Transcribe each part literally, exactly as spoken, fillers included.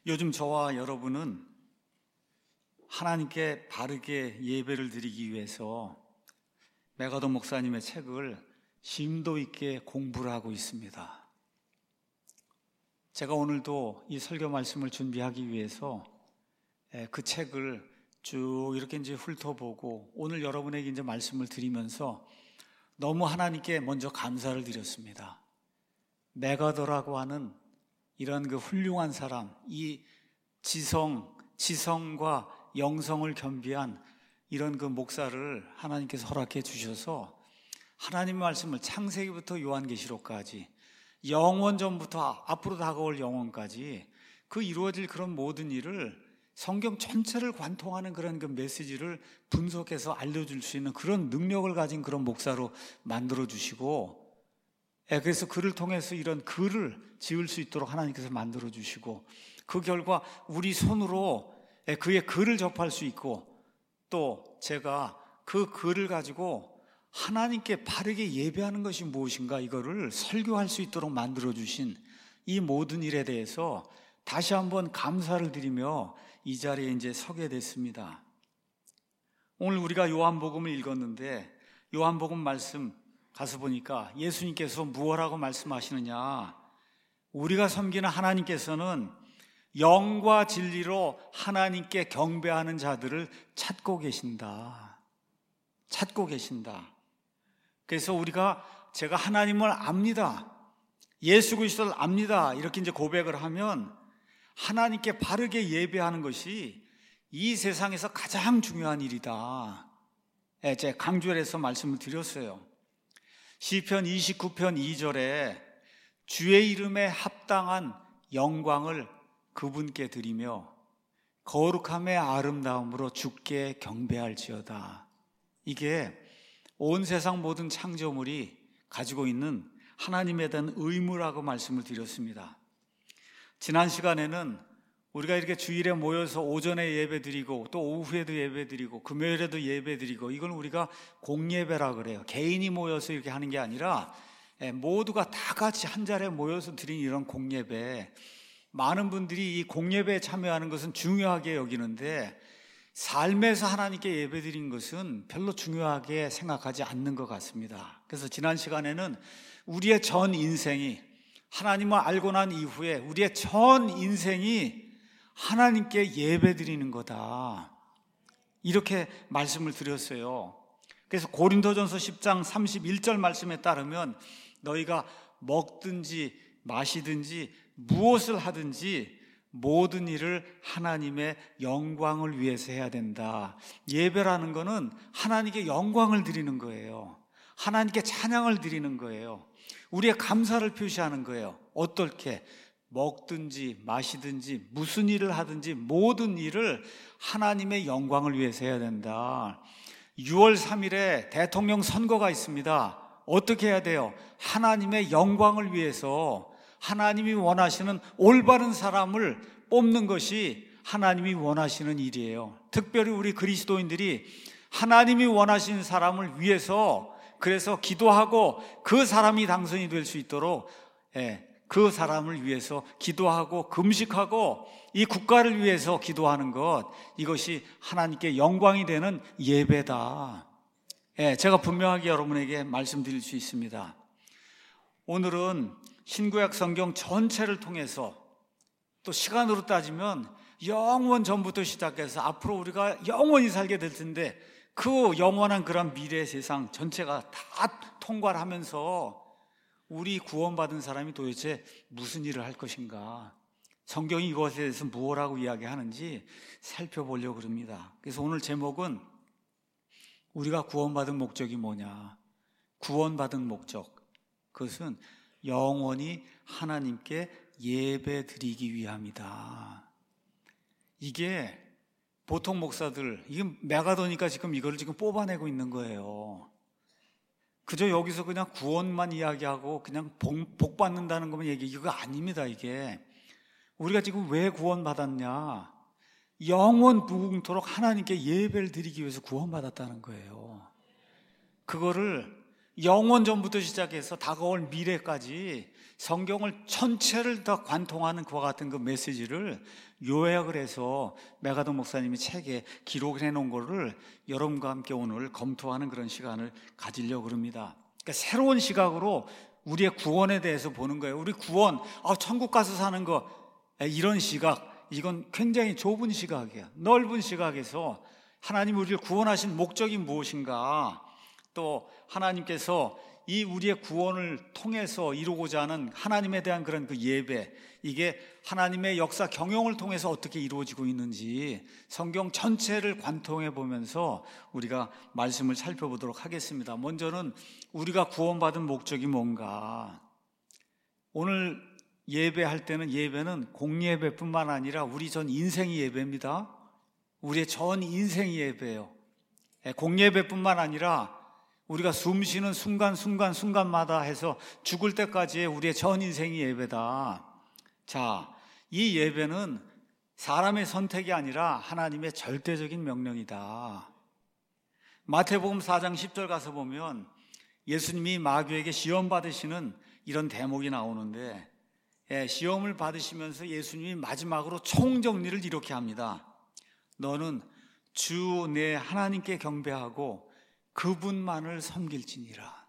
요즘 저와 여러분은 하나님께 바르게 예배를 드리기 위해서 메가더 목사님의 책을 심도 있게 공부를 하고 있습니다. 제가 오늘도 이 설교 말씀을 준비하기 위해서 그 책을 쭉 이렇게 이제 훑어보고 오늘 여러분에게 이제 말씀을 드리면서 너무 하나님께 먼저 감사를 드렸습니다. 메가더라고 하는 이런 그 훌륭한 사람, 이 지성, 지성과 영성을 겸비한 이런 그 목사를 하나님께서 허락해 주셔서 하나님의 말씀을 창세기부터 요한계시록까지 영원 전부터 앞으로 다가올 영원까지 그 이루어질 그런 모든 일을 성경 전체를 관통하는 그런 그 메시지를 분석해서 알려줄 수 있는 그런 능력을 가진 그런 목사로 만들어 주시고, 그래서 그를 통해서 이런 글을 지을 수 있도록 하나님께서 만들어 주시고, 그 결과 우리 손으로 그의 글을 접할 수 있고, 또 제가 그 글을 가지고 하나님께 바르게 예배하는 것이 무엇인가 이거를 설교할 수 있도록 만들어 주신 이 모든 일에 대해서 다시 한번 감사를 드리며 이 자리에 이제 서게 됐습니다. 오늘 우리가 요한복음을 읽었는데 요한복음 말씀 가서 보니까 예수님께서 무엇라고 말씀하시느냐, 우리가 섬기는 하나님께서는 영과 진리로 하나님께 경배하는 자들을 찾고 계신다. 찾고 계신다. 그래서 우리가 제가 하나님을 압니다, 예수 그리스도를 압니다, 이렇게 이제 고백을 하면 하나님께 바르게 예배하는 것이 이 세상에서 가장 중요한 일이다. 제가 강조를 해서 말씀을 드렸어요. 시편 이십구 편 이 절에 주의 이름에 합당한 영광을 그분께 드리며 거룩함의 아름다움으로 주께 경배할지어다. 이게 온 세상 모든 창조물이 가지고 있는 하나님에 대한 의무라고 말씀을 드렸습니다. 지난 시간에는 우리가 이렇게 주일에 모여서 오전에 예배 드리고 또 오후에도 예배 드리고 금요일에도 예배 드리고 이걸 우리가 공예배라 그래요. 개인이 모여서 이렇게 하는 게 아니라 모두가 다 같이 한 자리에 모여서 드리는 이런 공예배, 많은 분들이 이 공예배에 참여하는 것은 중요하게 여기는데 삶에서 하나님께 예배 드리는 것은 별로 중요하게 생각하지 않는 것 같습니다. 그래서 지난 시간에는 우리의 전 인생이, 하나님을 알고 난 이후에 우리의 전 인생이 하나님께 예배 드리는 거다, 이렇게 말씀을 드렸어요. 그래서 고린도전서 십 장 삼십일 절 말씀에 따르면 너희가 먹든지 마시든지 무엇을 하든지 모든 일을 하나님의 영광을 위해서 해야 된다. 예배라는 것은 하나님께 영광을 드리는 거예요. 하나님께 찬양을 드리는 거예요. 우리의 감사를 표시하는 거예요. 어떻게? 먹든지 마시든지 무슨 일을 하든지 모든 일을 하나님의 영광을 위해서 해야 된다. 유월 삼일에 대통령 선거가 있습니다. 어떻게 해야 돼요? 하나님의 영광을 위해서 하나님이 원하시는 올바른 사람을 뽑는 것이 하나님이 원하시는 일이에요. 특별히 우리 그리스도인들이 하나님이 원하시는 사람을 위해서 그래서 기도하고 그 사람이 당선이 될 수 있도록 그 사람을 위해서 기도하고 금식하고 이 국가를 위해서 기도하는 것, 이것이 하나님께 영광이 되는 예배다. 제가 분명하게 여러분에게 말씀드릴 수 있습니다. 오늘은 신구약 성경 전체를 통해서 또 시간으로 따지면 영원 전부터 시작해서 앞으로 우리가 영원히 살게 될 텐데 그 영원한 그런 미래 세상 전체가 다 통과를 하면서 우리 구원받은 사람이 도대체 무슨 일을 할 것인가, 성경이 이것에 대해서 무엇라고 이야기하는지 살펴보려고 합니다. 그래서 오늘 제목은 우리가 구원받은 목적이 뭐냐, 구원받은 목적, 그것은 영원히 하나님께 예배 드리기 위함이다. 이게 보통 목사들, 이게 메가더니까 지금 이걸 지금 뽑아내고 있는 거예요. 그저 여기서 그냥 구원만 이야기하고 그냥 복, 복 받는다는 것만 얘기, 이거 아닙니다. 이게 우리가 지금 왜 구원받았냐, 영원 무궁토록 하나님께 예배를 드리기 위해서 구원받았다는 거예요. 그거를 영원 전부터 시작해서 다가올 미래까지 성경을 전체를 다 관통하는 그와 같은 그 메시지를 요약을 해서 메가더 목사님이 책에 기록해 놓은 거를 여러분과 함께 오늘 검토하는 그런 시간을 가지려고 합니다. 그러니까 새로운 시각으로 우리의 구원에 대해서 보는 거예요. 우리 구원, 아, 천국 가서 사는 거, 이런 시각, 이건 굉장히 좁은 시각이에요. 넓은 시각에서 하나님 우리를 구원하신 목적이 무엇인가, 또 하나님께서 이 우리의 구원을 통해서 이루고자 하는 하나님에 대한 그런 그 예배, 이게 하나님의 역사 경영을 통해서 어떻게 이루어지고 있는지 성경 전체를 관통해 보면서 우리가 말씀을 살펴보도록 하겠습니다. 먼저는 우리가 구원받은 목적이 뭔가. 오늘 예배할 때는 예배는 공예배뿐만 아니라 우리 전 인생이 예배입니다. 우리의 전 인생이 예배예요. 공예배뿐만 아니라 우리가 숨 쉬는 순간순간 순간마다 해서 죽을 때까지의 우리의 전 인생이 예배다. 자, 이 예배는 사람의 선택이 아니라 하나님의 절대적인 명령이다. 마태복음 사 장 십 절 가서 보면 예수님이 마귀에게 시험 받으시는 이런 대목이 나오는데, 예, 시험을 받으시면서 예수님이 마지막으로 총정리를 이렇게 합니다. 너는 주 내 하나님께 경배하고 그분만을 섬길지니라.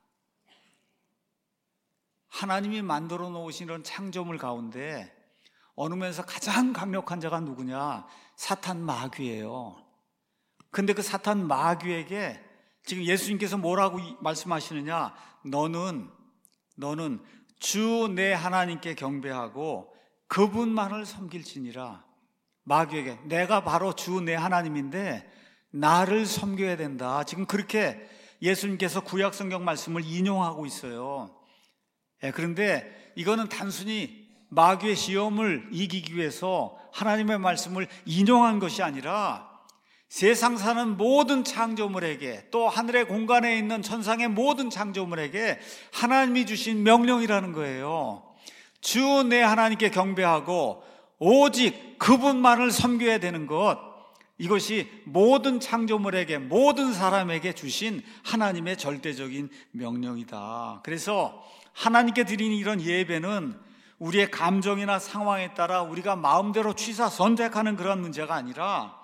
하나님이 만들어 놓으신 이런 창조물 가운데 어느 면에서 가장 강력한 자가 누구냐? 사탄 마귀예요. 근데 그 사탄 마귀에게 지금 예수님께서 뭐라고 말씀하시느냐? 너는 너는 주 내 하나님께 경배하고 그분만을 섬길지니라. 마귀에게 내가 바로 주 내 하나님인데 나를 섬겨야 된다. 지금 그렇게 예수님께서 구약 성경 말씀을 인용하고 있어요. 예, 그런데 이거는 단순히 마귀의 시험을 이기기 위해서 하나님의 말씀을 인용한 것이 아니라 세상 사는 모든 창조물에게, 또 하늘의 공간에 있는 천상의 모든 창조물에게 하나님이 주신 명령이라는 거예요. 주 내 하나님께 경배하고 오직 그분만을 섬겨야 되는 것, 이것이 모든 창조물에게, 모든 사람에게 주신 하나님의 절대적인 명령이다. 그래서 하나님께 드리는 이런 예배는 우리의 감정이나 상황에 따라 우리가 마음대로 취사 선택하는 그런 문제가 아니라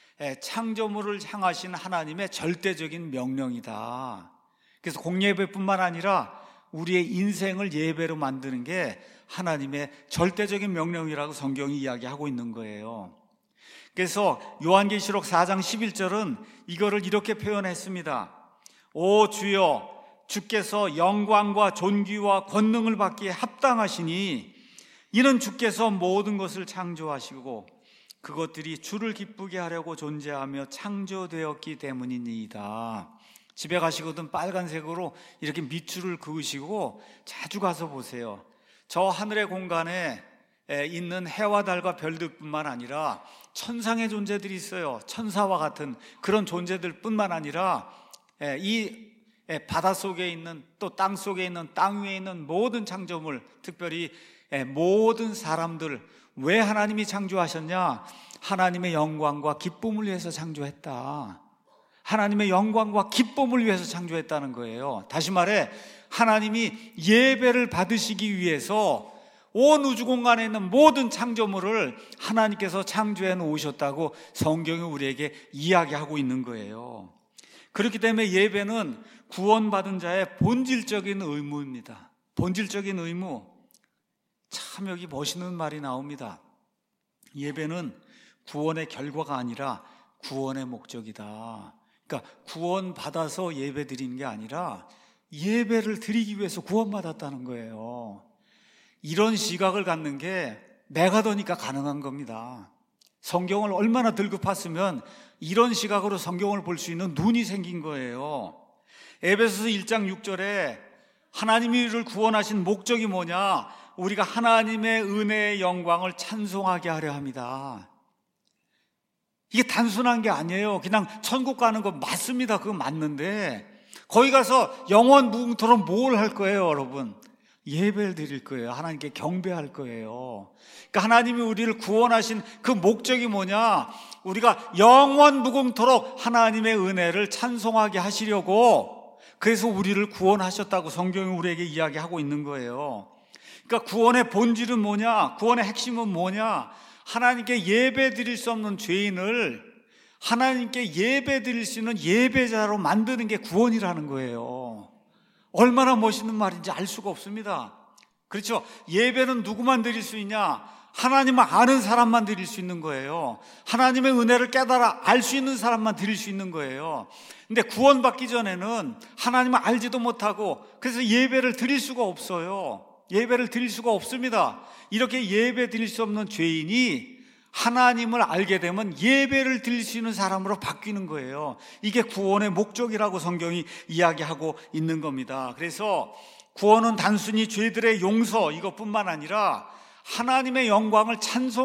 창조물을 향하신 하나님의 절대적인 명령이다. 그래서 공예배뿐만 아니라 우리의 인생을 예배로 만드는 게 하나님의 절대적인 명령이라고 성경이 이야기하고 있는 거예요. 그래서 요한계시록 사 장 십일 절은 이거를 이렇게 표현했습니다. 오 주여, 주께서 영광과 존귀와 권능을 받기에 합당하시니 이는 주께서 모든 것을 창조하시고 그것들이 주를 기쁘게 하려고 존재하며 창조되었기 때문이니이다. 집에 가시거든 빨간색으로 이렇게 밑줄을 그으시고 자주 가서 보세요. 저 하늘의 공간에 있는 해와 달과 별들뿐만 아니라 천상의 존재들이 있어요. 천사와 같은 그런 존재들 뿐만 아니라 이 바닷속에 있는, 또 땅속에 있는, 땅 위에 있는 모든 창조물, 특별히 모든 사람들, 왜 하나님이 창조하셨냐? 하나님의 영광과 기쁨을 위해서 창조했다. 하나님의 영광과 기쁨을 위해서 창조했다는 거예요. 다시 말해 하나님이 예배를 받으시기 위해서 온 우주 공간에 있는 모든 창조물을 하나님께서 창조해 놓으셨다고 성경이 우리에게 이야기하고 있는 거예요. 그렇기 때문에 예배는 구원받은 자의 본질적인 의무입니다. 본질적인 의무. 참 여기 멋있는 말이 나옵니다. 예배는 구원의 결과가 아니라 구원의 목적이다. 그러니까 구원받아서 예배 드리는 게 아니라 예배를 드리기 위해서 구원받았다는 거예요. 이런 시각을 갖는 게 메가더니까 가능한 겁니다. 성경을 얼마나 들고 팠으면 이런 시각으로 성경을 볼 수 있는 눈이 생긴 거예요. 에베소서 일 장 육 절에 하나님이 우리를 구원하신 목적이 뭐냐? 우리가 하나님의 은혜의 영광을 찬송하게 하려 합니다. 이게 단순한 게 아니에요. 그냥 천국 가는 거 맞습니다. 그거 맞는데 거기 가서 영원 무궁토록 뭘 할 거예요, 여러분? 예배를 드릴 거예요. 하나님께 경배할 거예요. 그러니까 하나님이 우리를 구원하신 그 목적이 뭐냐? 우리가 영원 무궁토록 하나님의 은혜를 찬송하게 하시려고, 그래서 우리를 구원하셨다고 성경이 우리에게 이야기하고 있는 거예요. 그러니까 구원의 본질은 뭐냐? 구원의 핵심은 뭐냐? 하나님께 예배 드릴 수 없는 죄인을 하나님께 예배 드릴 수 있는 예배자로 만드는 게 구원이라는 거예요. 얼마나 멋있는 말인지 알 수가 없습니다. 그렇죠? 예배는 누구만 드릴 수 있냐? 하나님을 아는 사람만 드릴 수 있는 거예요. 하나님의 은혜를 깨달아 알 수 있는 사람만 드릴 수 있는 거예요. 근데 구원받기 전에는 하나님을 알지도 못하고 그래서 예배를 드릴 수가 없어요. 예배를 드릴 수가 없습니다. 이렇게 예배 드릴 수 없는 죄인이 하나님을 알게 되면 예배를 드릴 수 있는 사람으로 바뀌는 거예요. 이게 구원의 목적이라고 성경이 이야기하고 있는 겁니다. 그래서 구원은 단순히 죄들의 용서 이것뿐만 아니라 하나님의 영광을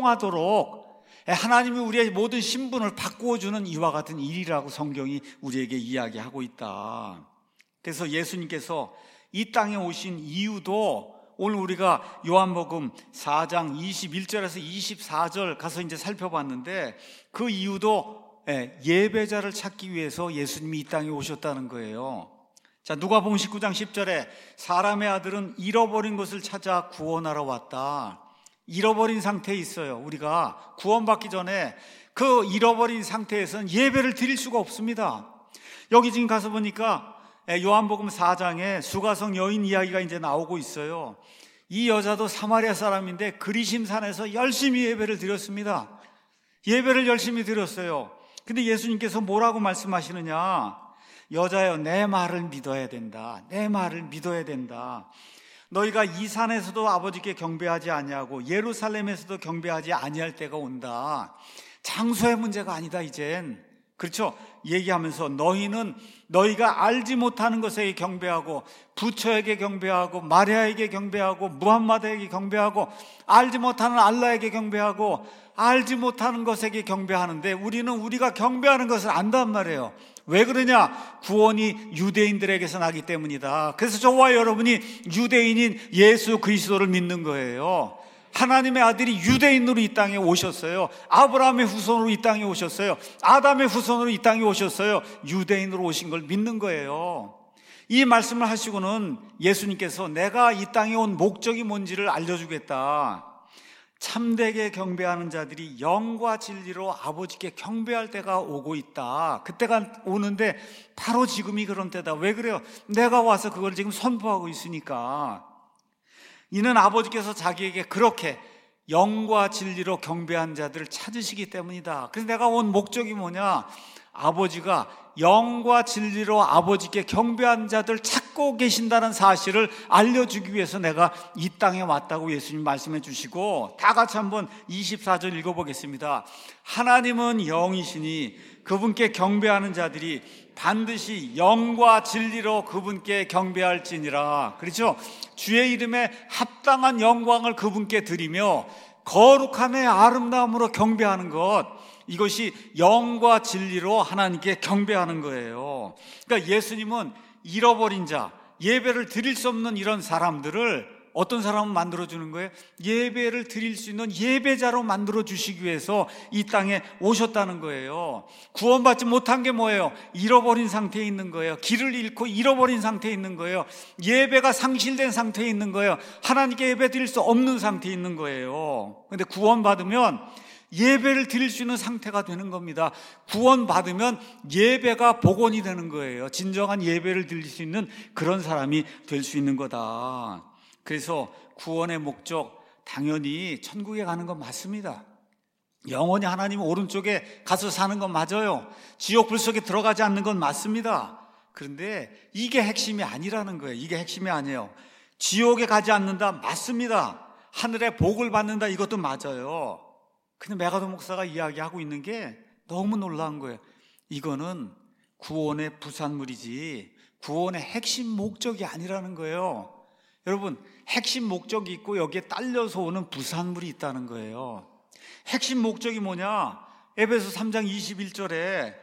찬송하도록 하나님이 우리의 모든 신분을 바꾸어 주는 이와 같은 일이라고 성경이 우리에게 이야기하고 있다. 그래서 예수님께서 이 땅에 오신 이유도 오늘 우리가 요한복음 사 장 이십일 절에서 이십사 절 가서 이제 살펴봤는데 그 이유도 예배자를 찾기 위해서 예수님이 이 땅에 오셨다는 거예요. 자, 누가복음 십구 장 십 절에 사람의 아들은 잃어버린 것을 찾아 구원하러 왔다. 잃어버린 상태에 있어요. 우리가 구원받기 전에 그 잃어버린 상태에서는 예배를 드릴 수가 없습니다. 여기 지금 가서 보니까 요한복음 사 장에 수가성 여인 이야기가 이제 나오고 있어요. 이 여자도 사마리아 사람인데 그리심산에서 열심히 예배를 드렸습니다. 예배를 열심히 드렸어요. 근데 예수님께서 뭐라고 말씀하시느냐? 여자여, 내 말을 믿어야 된다. 내 말을 믿어야 된다. 너희가 이 산에서도 아버지께 경배하지 아니하고 예루살렘에서도 경배하지 아니할 때가 온다. 장소의 문제가 아니다 이젠. 그렇죠? 얘기하면서 너희는 너희가 알지 못하는 것에게 경배하고 부처에게 경배하고 마리아에게 경배하고 무함마드에게 경배하고 알지 못하는 알라에게 경배하고 알지 못하는 것에게 경배하는데 우리는 우리가 경배하는 것을 안단 말이에요. 왜 그러냐? 구원이 유대인들에게서 나기 때문이다. 그래서 저와 여러분이 유대인인 예수 그리스도를 믿는 거예요. 하나님의 아들이 유대인으로 이 땅에 오셨어요. 아브라함의 후손으로 이 땅에 오셨어요. 아담의 후손으로 이 땅에 오셨어요. 유대인으로 오신 걸 믿는 거예요. 이 말씀을 하시고는 예수님께서 내가 이 땅에 온 목적이 뭔지를 알려주겠다. 참되게 경배하는 자들이 영과 진리로 아버지께 경배할 때가 오고 있다. 그때가 오는데 바로 지금이 그런 때다. 왜 그래요? 내가 와서 그걸 지금 선포하고 있으니까. 이는 아버지께서 자기에게 그렇게 영과 진리로 경배한 자들을 찾으시기 때문이다. 그래서 내가 온 목적이 뭐냐? 아버지가 영과 진리로 아버지께 경배한 자들 찾고 계신다는 사실을 알려주기 위해서 내가 이 땅에 왔다고 예수님 말씀해 주시고, 다 같이 한번 이십사 절 읽어보겠습니다. 하나님은 영이시니 그분께 경배하는 자들이 반드시 영과 진리로 그분께 경배할지니라. 그렇죠? 주의 이름에 합당한 영광을 그분께 드리며 거룩함의 아름다움으로 경배하는 것, 이것이 영과 진리로 하나님께 경배하는 거예요. 그러니까 예수님은 잃어버린 자, 예배를 드릴 수 없는 이런 사람들을 어떤 사람을 만들어주는 거예요? 예배를 드릴 수 있는 예배자로 만들어주시기 위해서 이 땅에 오셨다는 거예요. 구원받지 못한 게 뭐예요? 잃어버린 상태에 있는 거예요. 길을 잃고 잃어버린 상태에 있는 거예요. 예배가 상실된 상태에 있는 거예요. 하나님께 예배 드릴 수 없는 상태에 있는 거예요. 그런데 구원받으면 예배를 드릴 수 있는 상태가 되는 겁니다. 구원받으면 예배가 복원이 되는 거예요. 진정한 예배를 드릴 수 있는 그런 사람이 될 수 있는 거다. 그래서 구원의 목적, 당연히 천국에 가는 건 맞습니다. 영원히 하나님 오른쪽에 가서 사는 건 맞아요. 지옥 불 속에 들어가지 않는 건 맞습니다. 그런데 이게 핵심이 아니라는 거예요. 이게 핵심이 아니에요. 지옥에 가지 않는다, 맞습니다. 하늘의 복을 받는다, 이것도 맞아요. 근데 메가도 목사가 이야기하고 있는 게 너무 놀라운 거예요. 이거는 구원의 부산물이지 구원의 핵심 목적이 아니라는 거예요. 여러분, 핵심 목적이 있고 여기에 딸려서 오는 부산물이 있다는 거예요. 핵심 목적이 뭐냐? 에베소 삼 장 이십일 절에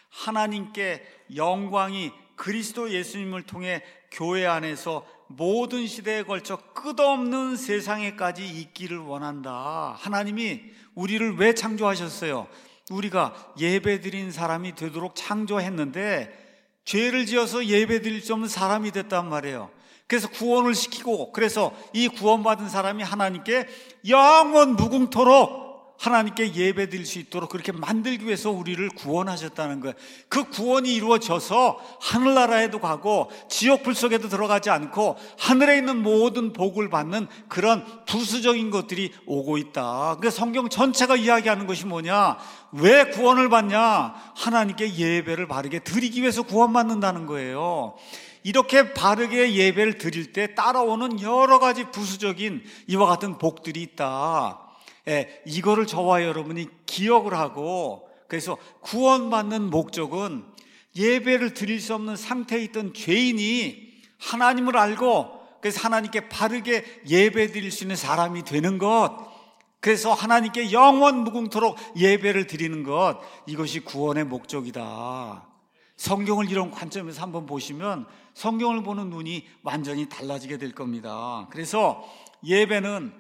하나님께 영광이 그리스도 예수님을 통해 교회 안에서 모든 시대에 걸쳐 끝없는 세상에까지 있기를 원한다. 하나님이 우리를 왜 창조하셨어요? 우리가 예배드린 사람이 되도록 창조했는데 죄를 지어서 예배 드릴 수 없는 사람이 됐단 말이에요. 그래서 구원을 시키고, 그래서 이 구원받은 사람이 하나님께 영원 무궁토록 하나님께 예배 드릴 수 있도록 그렇게 만들기 위해서 우리를 구원하셨다는 거예요. 그 구원이 이루어져서 하늘나라에도 가고 지옥 불 속에도 들어가지 않고 하늘에 있는 모든 복을 받는 그런 부수적인 것들이 오고 있다. 그래서 성경 전체가 이야기하는 것이 뭐냐? 왜 구원을 받냐? 하나님께 예배를 바르게 드리기 위해서 구원받는다는 거예요. 이렇게 바르게 예배를 드릴 때 따라오는 여러 가지 부수적인 이와 같은 복들이 있다. 예, 이거를 저와 여러분이 기억을 하고, 그래서 구원받는 목적은 예배를 드릴 수 없는 상태에 있던 죄인이 하나님을 알고, 그래서 하나님께 바르게 예배 드릴 수 있는 사람이 되는 것, 그래서 하나님께 영원 무궁토록 예배를 드리는 것, 이것이 구원의 목적이다. 성경을 이런 관점에서 한번 보시면 성경을 보는 눈이 완전히 달라지게 될 겁니다. 그래서 예배는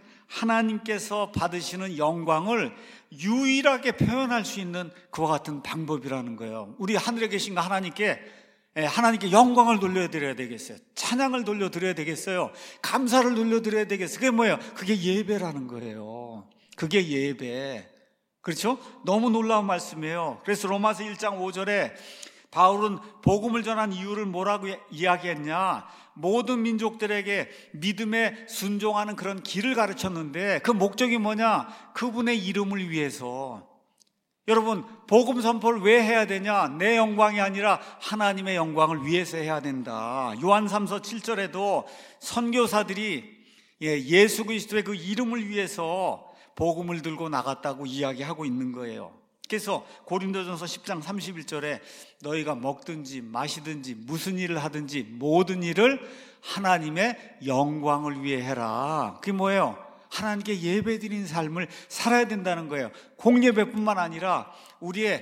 하나님께서 받으시는 영광을 유일하게 표현할 수 있는 그와 같은 방법이라는 거예요. 우리 하늘에 계신 하나님께 하나님께 영광을 돌려드려야 되겠어요. 찬양을 돌려드려야 되겠어요. 감사를 돌려드려야 되겠어요. 그게 뭐예요? 그게 예배라는 거예요. 그게 예배. 그렇죠? 너무 놀라운 말씀이에요. 그래서 로마서 일 장 오 절에 바울은 복음을 전한 이유를 뭐라고 이야기했냐? 모든 민족들에게 믿음에 순종하는 그런 길을 가르쳤는데 그 목적이 뭐냐? 그분의 이름을 위해서. 여러분, 복음 선포를 왜 해야 되냐? 내 영광이 아니라 하나님의 영광을 위해서 해야 된다. 요한 삼 서 칠 절에도 선교사들이 예수 그리스도의 그 이름을 위해서 복음을 들고 나갔다고 이야기하고 있는 거예요. 그래서 고린도전서 십 장 삼십일 절에 너희가 먹든지 마시든지 무슨 일을 하든지 모든 일을 하나님의 영광을 위해 해라. 그게 뭐예요? 하나님께 예배드리는 삶을 살아야 된다는 거예요. 공예배뿐만 아니라 우리의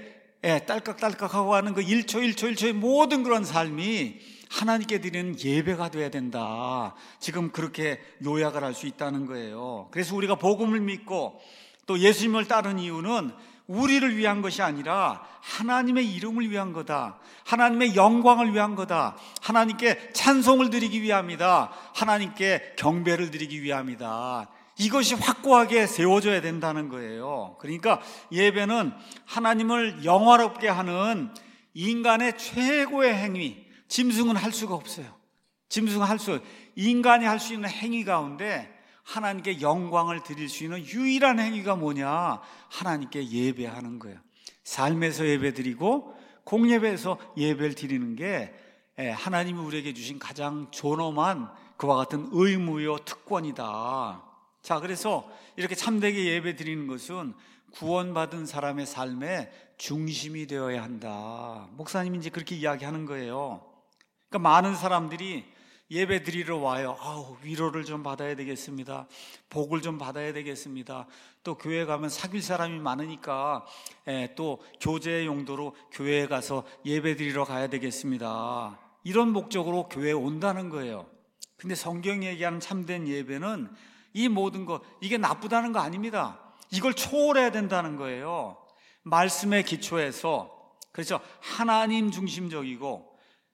딸깍딸깍하고 하는 그 일 초 일 초 일 초의 모든 그런 삶이 하나님께 드리는 예배가 돼야 된다. 지금 그렇게 요약을 할 수 있다는 거예요. 그래서 우리가 복음을 믿고 또 예수님을 따르는 이유는 우리를 위한 것이 아니라 하나님의 이름을 위한 거다. 하나님의 영광을 위한 거다. 하나님께 찬송을 드리기 위함이다. 하나님께 경배를 드리기 위함이다. 이것이 확고하게 세워져야 된다는 거예요. 그러니까 예배는 하나님을 영화롭게 하는 인간의 최고의 행위. 짐승은 할 수가 없어요. 짐승은 할 수, 인간이 할 수 있는 행위 가운데 하나님께 영광을 드릴 수 있는 유일한 행위가 뭐냐? 하나님께 예배하는 거예요. 삶에서 예배 드리고 공예배에서 예배를 드리는 게 하나님이 우리에게 주신 가장 존엄한 그와 같은 의무요 특권이다. 자, 그래서 이렇게 참되게 예배 드리는 것은 구원받은 사람의 삶의 중심이 되어야 한다. 목사님이 이제 그렇게 이야기하는 거예요. 그러니까 많은 사람들이 예배 드리러 와요. 아우, 위로를 좀 받아야 되겠습니다. 복을 좀 받아야 되겠습니다. 또 교회 가면 사귈 사람이 많으니까 예, 또 교제 용도로 교회에 가서 예배 드리러 가야 되겠습니다. 이런 목적으로 교회에 온다는 거예요. 근데 성경이 얘기하는 참된 예배는 이 모든 것, 이게 나쁘다는 거 아닙니다. 이걸 초월해야 된다는 거예요. 말씀의 기초에서. 그래서 하나님 중심적이고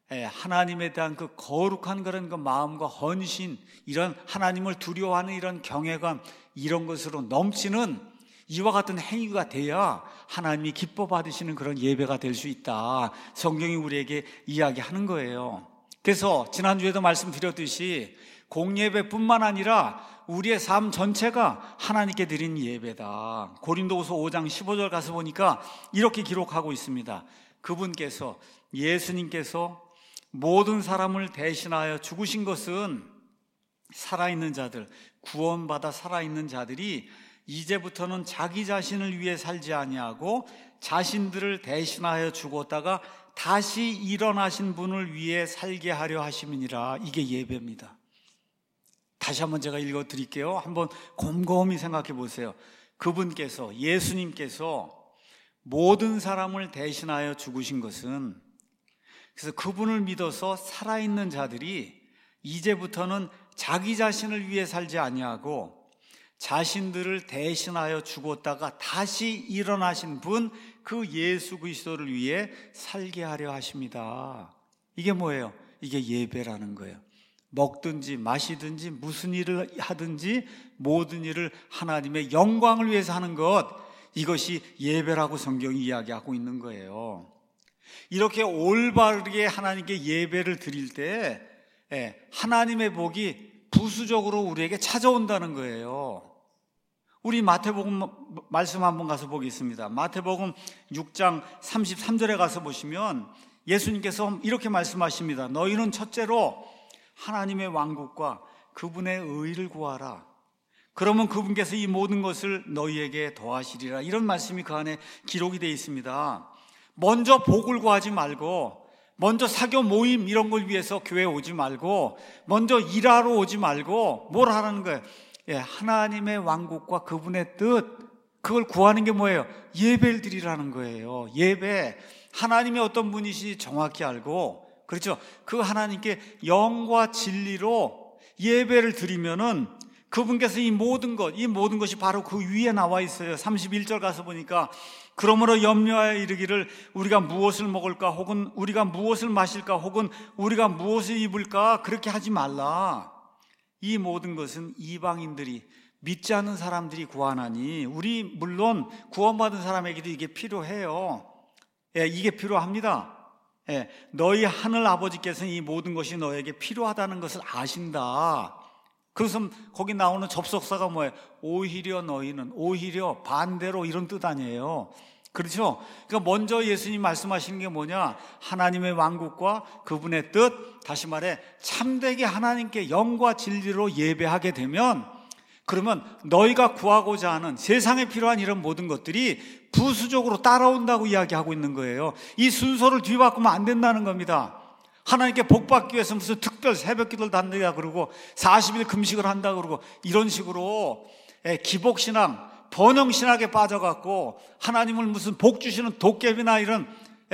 하나님에 대한 그 거룩한 그런 그 마음과 헌신, 이런 하나님을 두려워하는 이런 경외감, 이런 것으로 넘치는 이와 같은 행위가 돼야 하나님이 기뻐 받으시는 그런 예배가 될 수 있다. 성경이 우리에게 이야기하는 거예요. 그래서 지난주에도 말씀드렸듯이 공예배뿐만 아니라 우리의 삶 전체가 하나님께 드린 예배다. 고린도후서 오 장 십오 절 가서 보니까 이렇게 기록하고 있습니다. 그분께서, 예수님께서 모든 사람을 대신하여 죽으신 것은 살아있는 자들, 구원받아 살아있는 자들이 이제부터는 자기 자신을 위해 살지 아니하고 자신들을 대신하여 죽었다가 다시 일어나신 분을 위해 살게 하려 하심이니라. 이게 예배입니다. 다시 한번 제가 읽어드릴게요. 한번 곰곰이 생각해 보세요. 그분께서, 예수님께서 모든 사람을 대신하여 죽으신 것은, 그래서 그분을 믿어서 살아있는 자들이 이제부터는 자기 자신을 위해 살지 아니하고 자신들을 대신하여 죽었다가 다시 일어나신 분, 그 예수 그리스도를 위해 살게 하려 하십니다. 이게 뭐예요? 이게 예배라는 거예요. 먹든지 마시든지 무슨 일을 하든지 모든 일을 하나님의 영광을 위해서 하는 것, 이것이 예배라고 성경이 이야기하고 있는 거예요. 이렇게 올바르게 하나님께 예배를 드릴 때 하나님의 복이 부수적으로 우리에게 찾아온다는 거예요. 우리 마태복음 말씀 한번 가서 보겠습니다. 마태복음 육 장 삼십삼 절에 가서 보시면 예수님께서 이렇게 말씀하십니다. 너희는 첫째로 하나님의 왕국과 그분의 의를 구하라. 그러면 그분께서 이 모든 것을 너희에게 더하시리라. 이런 말씀이 그 안에 기록이 되어 있습니다. 먼저 복을 구하지 말고, 먼저 사교 모임 이런 걸 위해서 교회에 오지 말고, 먼저 일하러 오지 말고 뭘 하라는 거예요? 예, 하나님의 왕국과 그분의 뜻, 그걸 구하는 게 뭐예요? 예배를 드리라는 거예요. 예배, 하나님이 어떤 분이신지 정확히 알고, 그렇죠? 그 하나님께 영과 진리로 예배를 드리면은 그분께서 이 모든 것, 이 모든 것이 바로 그 위에 나와 있어요. 삼십일 절 가서 보니까 그러므로 염려하여 이르기를 우리가 무엇을 먹을까, 혹은 우리가 무엇을 마실까, 혹은 우리가 무엇을 입을까, 그렇게 하지 말라. 이 모든 것은 이방인들이, 믿지 않는 사람들이 구하나니, 우리 물론 구원받은 사람에게도 이게 필요해요. 예, 이게 필요합니다. 예, 너희 하늘 아버지께서는 이 모든 것이 너에게 필요하다는 것을 아신다. 그래서 거기 나오는 접속사가 뭐예요? 오히려 너희는, 오히려 반대로, 이런 뜻 아니에요. 그렇죠? 그러니까 먼저 예수님 말씀하시는 게 뭐냐? 하나님의 왕국과 그분의 뜻, 다시 말해 참되게 하나님께 영과 진리로 예배하게 되면, 그러면 너희가 구하고자 하는 세상에 필요한 이런 모든 것들이 부수적으로 따라온다고 이야기하고 있는 거예요. 이 순서를 뒤바꾸면 안 된다는 겁니다. 하나님께 복 받기 위해서 무슨 특별 새벽 기도를 한다 그러고 사십 일 금식을 한다 그러고 이런 식으로 기복신앙, 번영신학에 빠져갖고 하나님을 무슨 복 주시는 도깨비나 이런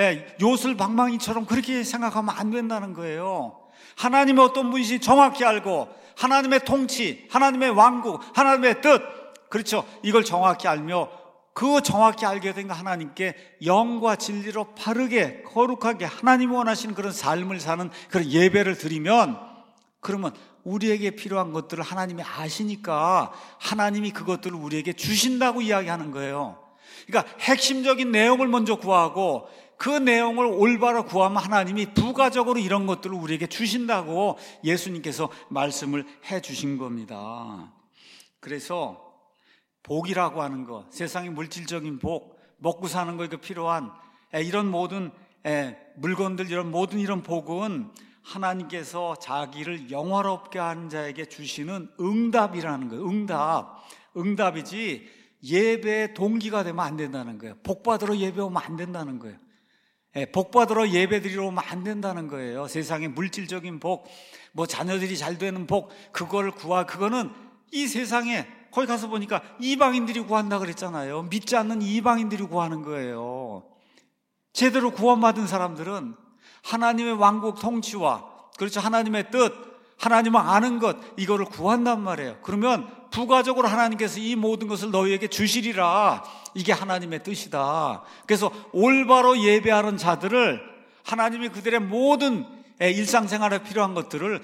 요술방망이처럼 그렇게 생각하면 안 된다는 거예요. 하나님의 어떤 분이신지 정확히 알고, 하나님의 통치, 하나님의 왕국, 하나님의 뜻, 그렇죠? 이걸 정확히 알며 그 정확히 알게 된 하나님께 영과 진리로 바르게 거룩하게 하나님이 원하시는 그런 삶을 사는 그런 예배를 드리면, 그러면 우리에게 필요한 것들을 하나님이 아시니까 하나님이 그것들을 우리에게 주신다고 이야기하는 거예요. 그러니까 핵심적인 내용을 먼저 구하고 그 내용을 올바로 구하면 하나님이 부가적으로 이런 것들을 우리에게 주신다고 예수님께서 말씀을 해 주신 겁니다. 그래서 복이라고 하는 것, 세상의 물질적인 복, 먹고 사는 거에 필요한 이런 모든 물건들, 이런 모든 이런 복은 하나님께서 자기를 영화롭게 하는 자에게 주시는 응답이라는 거예요. 응답, 응답이지 예배의 동기가 되면 안 된다는 거예요. 복 받으러 예배 오면 안 된다는 거예요. 복 받으러 예배 드리러 오면 안 된다는 거예요. 세상의 물질적인 복, 뭐 자녀들이 잘 되는 복, 그걸 구하, 그거는 이 세상에 거기 가서 보니까 이방인들이 구한다 그랬잖아요. 믿지 않는 이방인들이 구하는 거예요. 제대로 구원받은 사람들은 하나님의 왕국 통치와, 그렇죠, 하나님의 뜻, 하나님을 아는 것, 이거를 구한단 말이에요. 그러면 부가적으로 하나님께서 이 모든 것을 너희에게 주시리라. 이게 하나님의 뜻이다. 그래서 올바로 예배하는 자들을 하나님이 그들의 모든 일상생활에 필요한 것들을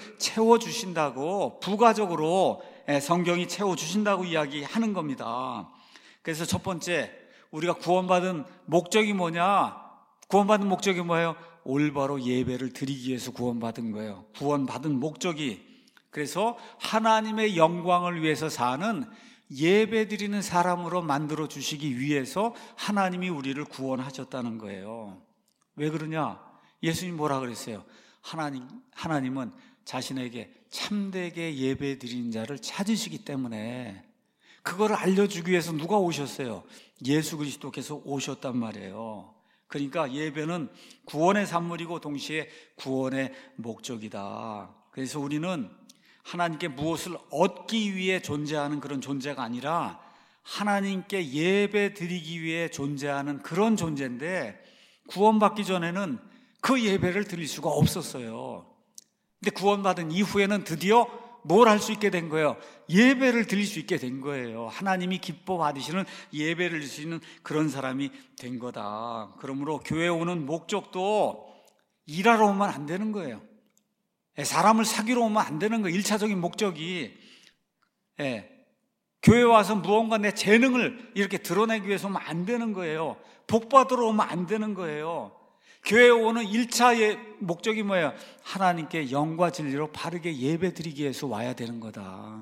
채워주신다고, 부가적으로 성경이 채워주신다고 이야기하는 겁니다. 그래서 첫 번째, 우리가 구원받은 목적이 뭐냐? 구원받은 목적이 뭐예요? 올바로 예배를 드리기 위해서 구원받은 거예요. 구원받은 목적이, 그래서 하나님의 영광을 위해서 사는 예배 드리는 사람으로 만들어 주시기 위해서 하나님이 우리를 구원하셨다는 거예요. 왜 그러냐? 예수님 뭐라 그랬어요? 하나님, 하나님은 자신에게 참되게 예배 드리는 자를 찾으시기 때문에, 그거를 알려주기 위해서 누가 오셨어요? 예수 그리스도께서 오셨단 말이에요. 그러니까 예배는 구원의 산물이고 동시에 구원의 목적이다. 그래서 우리는 하나님께 무엇을 얻기 위해 존재하는 그런 존재가 아니라 하나님께 예배 드리기 위해 존재하는 그런 존재인데, 구원받기 전에는 그 예배를 드릴 수가 없었어요. 근데 구원받은 이후에는 드디어 뭘 할 수 있게 된 거예요? 예배를 드릴 수 있게 된 거예요. 하나님이 기뻐 받으시는 예배를 드릴 수 있는 그런 사람이 된 거다. 그러므로 교회 오는 목적도 일하러 오면 안 되는 거예요. 사람을 사귀러 오면 안 되는 거예요. 일차적인 목적이. 예. 교회 와서 무언가 내 재능을 이렇게 드러내기 위해서 오면 안 되는 거예요. 복 받으러 오면 안 되는 거예요. 교회에 오는 일 차의 목적이 뭐예요? 하나님께 영과 진리로 바르게 예배 드리기 위해서 와야 되는 거다.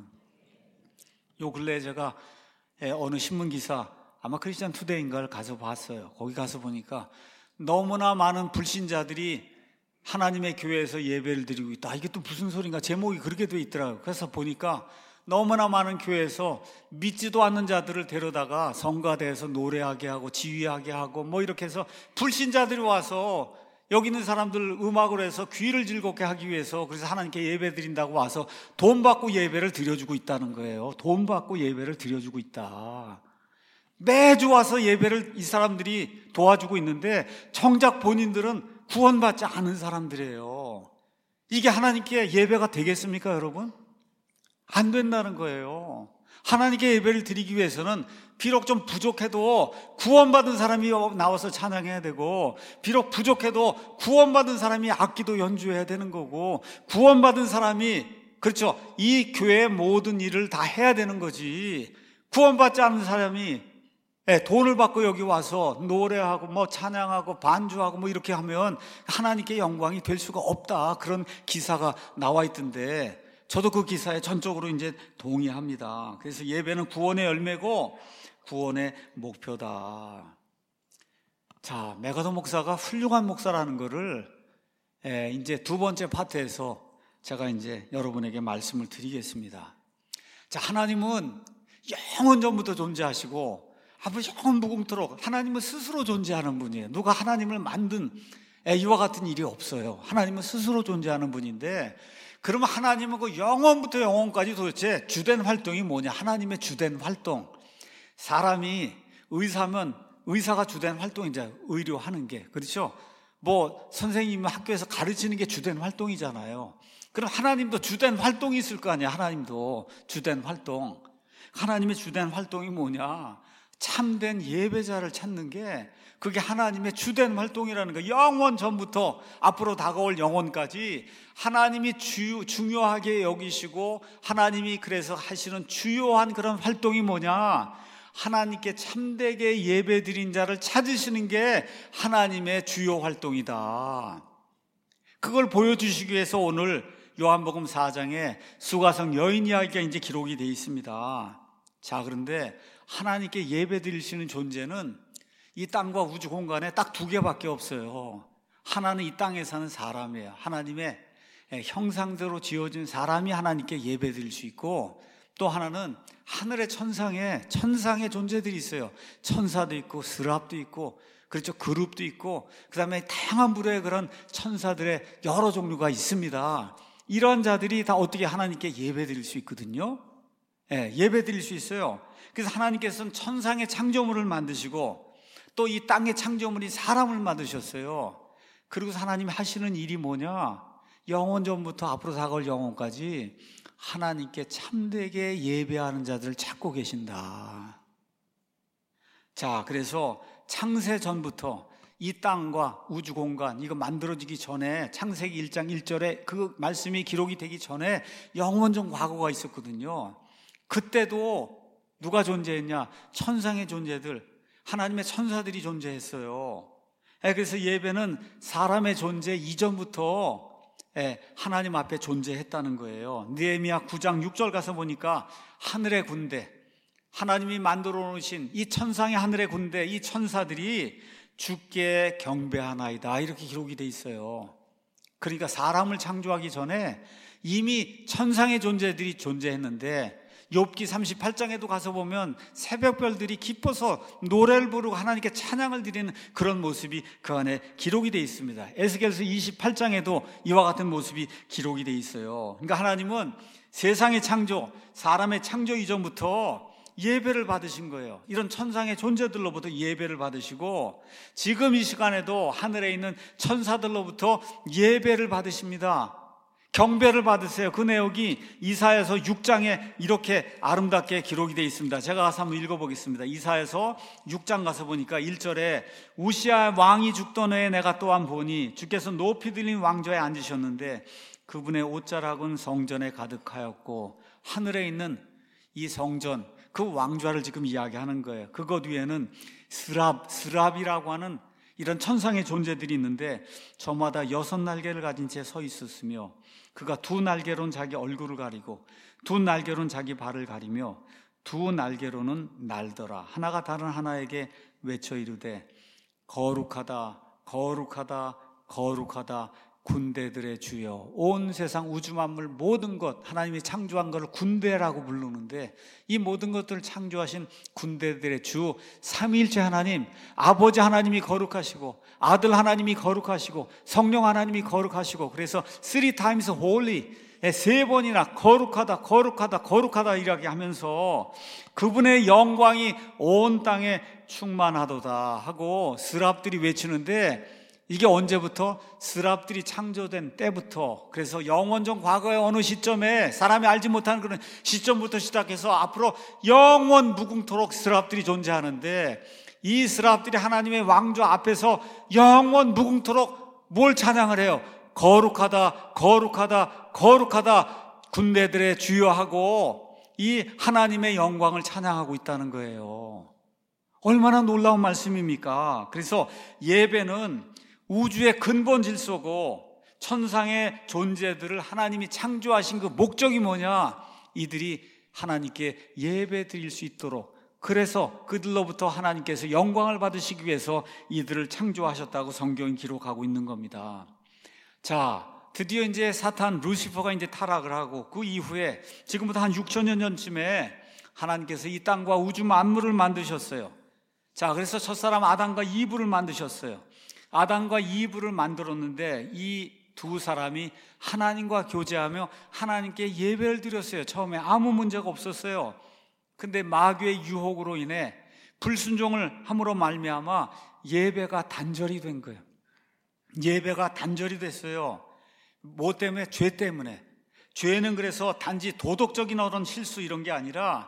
요 근래에 제가 어느 신문기사, 아마 크리스천 투데이인가를 가서 봤어요. 거기 가서 보니까 너무나 많은 불신자들이 하나님의 교회에서 예배를 드리고 있다. 이게 또 무슨 소린가? 제목이 그렇게 돼 있더라고요. 그래서 보니까 너무나 많은 교회에서 믿지도 않는 자들을 데려다가 성가대에서 노래하게 하고 지휘하게 하고 뭐 이렇게 해서 불신자들이 와서 여기 있는 사람들 음악으로 해서 귀를 즐겁게 하기 위해서, 그래서 하나님께 예배 드린다고 와서 돈 받고 예배를 드려주고 있다는 거예요. 돈 받고 예배를 드려주고 있다. 매주 와서 예배를 이 사람들이 도와주고 있는데 정작 본인들은 구원받지 않은 사람들이에요. 이게 하나님께 예배가 되겠습니까, 여러분? 안 된다는 거예요. 하나님께 예배를 드리기 위해서는 비록 좀 부족해도 구원받은 사람이 나와서 찬양해야 되고, 비록 부족해도 구원받은 사람이 악기도 연주해야 되는 거고, 구원받은 사람이, 그렇죠, 이 교회의 모든 일을 다 해야 되는 거지. 구원받지 않은 사람이 돈을 받고 여기 와서 노래하고 뭐 찬양하고 반주하고 뭐 이렇게 하면 하나님께 영광이 될 수가 없다. 그런 기사가 나와 있던데 저도 그 기사에 전적으로 이제 동의합니다. 그래서 예배는 구원의 열매고 구원의 목표다. 자, 메가더 목사가 훌륭한 목사라는 거를 이제 두 번째 파트에서 제가 이제 여러분에게 말씀을 드리겠습니다. 자, 하나님은 영원 전부터 존재하시고 앞으로 영원 무궁토록 하나님은 스스로 존재하는 분이에요. 누가 하나님을 만든 이와 같은 일이 없어요. 하나님은 스스로 존재하는 분인데, 그러면 하나님은 그 영원부터 영원까지 도대체 주된 활동이 뭐냐? 하나님의 주된 활동. 사람이 의사면 의사가 주된 활동이죠. 의료하는 게. 그렇죠? 뭐 선생님이 학교에서 가르치는 게 주된 활동이잖아요. 그럼 하나님도 주된 활동이 있을 거 아니야. 하나님도 주된 활동. 하나님의 주된 활동이 뭐냐? 참된 예배자를 찾는 게, 그게 하나님의 주된 활동이라는 거예요. 영원 전부터 앞으로 다가올 영원까지 하나님이 주, 중요하게 여기시고 하나님이 그래서 하시는 주요한 그런 활동이 뭐냐? 하나님께 참되게 예배드린 자를 찾으시는 게 하나님의 주요 활동이다. 그걸 보여주시기 위해서 오늘 요한복음 사 장에 수가성 여인 이야기가 이제 기록이 되어 있습니다. 자, 그런데 하나님께 예배 드리시는 존재는 이 땅과 우주 공간에 딱 두 개밖에 없어요. 하나는 이 땅에 사는 사람이에요. 하나님의 형상대로 지어진 사람이 하나님께 예배 드릴 수 있고, 또 하나는 하늘의 천상에 천상의 존재들이 있어요. 천사도 있고 스랍도 있고, 그렇죠, 그룹도 있고, 그 다음에 다양한 부류의 그런 천사들의 여러 종류가 있습니다. 이런 자들이 다 어떻게 하나님께 예배 드릴 수 있거든요. 예, 예배 드릴 수 있어요. 그래서 하나님께서는 천상의 창조물을 만드시고 또 이 땅의 창조물이 사람을 만드셨어요. 그리고 하나님이 하시는 일이 뭐냐? 영원 전부터 앞으로 다가올 영원까지 하나님께 참되게 예배하는 자들을 찾고 계신다. 자, 그래서 창세 전부터 이 땅과 우주 공간 이거 만들어지기 전에, 창세기 일 장 일 절에 그 말씀이 기록이 되기 전에 영원전 과거가 있었거든요. 그때도 누가 존재했냐? 천상의 존재들, 하나님의 천사들이 존재했어요. 그래서 예배는 사람의 존재 이전부터 하나님 앞에 존재했다는 거예요. 느헤미야 구 장 육 절 가서 보니까 하늘의 군대, 하나님이 만들어 놓으신 이 천상의 하늘의 군대, 이 천사들이 주께 경배하나이다, 이렇게 기록이 돼 있어요. 그러니까 사람을 창조하기 전에 이미 천상의 존재들이 존재했는데, 욥기 삼십팔 장에도 가서 보면 새벽별들이 기뻐서 노래를 부르고 하나님께 찬양을 드리는 그런 모습이 그 안에 기록이 되어 있습니다. 에스겔서 이십팔 장에도 이와 같은 모습이 기록이 되어 있어요. 그러니까 하나님은 세상의 창조, 사람의 창조 이전부터 예배를 받으신 거예요. 이런 천상의 존재들로부터 예배를 받으시고, 지금 이 시간에도 하늘에 있는 천사들로부터 예배를 받으십니다. 경배를 받으세요. 그 내용이 이사야서 육 장에 이렇게 아름답게 기록이 되어 있습니다. 제가 가서 한번 읽어보겠습니다. 이사야서 육 장 가서 보니까 일 절에 우시아 왕이 죽던 해에 내가 또한 보니 주께서 높이 들린 왕좌에 앉으셨는데 그분의 옷자락은 성전에 가득하였고 하늘에 있는 이 성전, 그 왕좌를 지금 이야기하는 거예요. 그것 위에는 스랍, 스랍이라고 하는 이런 천상의 존재들이 있는데 저마다 여섯 날개를 가진 채 서 있었으며 그가 두 날개로는 자기 얼굴을 가리고 두 날개로는 자기 발을 가리며 두 날개로는 날더라. 하나가 다른 하나에게 외쳐 이르되 거룩하다 거룩하다 거룩하다 군대들의 주여. 온 세상 우주 만물 모든 것, 하나님이 창조한 것을 군대라고 부르는데 이 모든 것들을 창조하신 군대들의 주 삼위일체 하나님, 아버지 하나님이 거룩하시고 아들 하나님이 거룩하시고 성령 하나님이 거룩하시고, 그래서 three times holy, 세 번이나 거룩하다 거룩하다 거룩하다 이렇게 하면서 그분의 영광이 온 땅에 충만하도다 하고 스랍들이 외치는데, 이게 언제부터? 스랍들이 창조된 때부터. 그래서 영원전 과거의 어느 시점에 사람이 알지 못하는 그런 시점부터 시작해서 앞으로 영원 무궁토록 스랍들이 존재하는데, 이 스랍들이 하나님의 왕좌 앞에서 영원 무궁토록 뭘 찬양을 해요? 거룩하다 거룩하다 거룩하다 군대들의 주여하고 이 하나님의 영광을 찬양하고 있다는 거예요. 얼마나 놀라운 말씀입니까? 그래서 예배는 우주의 근본 질서고 천상의 존재들을 하나님이 창조하신 그 목적이 뭐냐? 이들이 하나님께 예배 드릴 수 있도록, 그래서 그들로부터 하나님께서 영광을 받으시기 위해서 이들을 창조하셨다고 성경이 기록하고 있는 겁니다. 자, 드디어 이제 사탄 루시퍼가 이제 타락을 하고 그 이후에 지금부터 한 육천여 년 전쯤에 하나님께서 이 땅과 우주 만물을 만드셨어요. 자, 그래서 첫사람 아담과 이브를 만드셨어요. 아담과 이브를 만들었는데 이 두 사람이 하나님과 교제하며 하나님께 예배를 드렸어요. 처음에 아무 문제가 없었어요. 근데 마귀의 유혹으로 인해 불순종을 함으로 말미암아 예배가 단절이 된 거예요. 예배가 단절이 됐어요. 뭐 때문에? 죄 때문에. 죄는 그래서 단지 도덕적인 어떤 실수 이런 게 아니라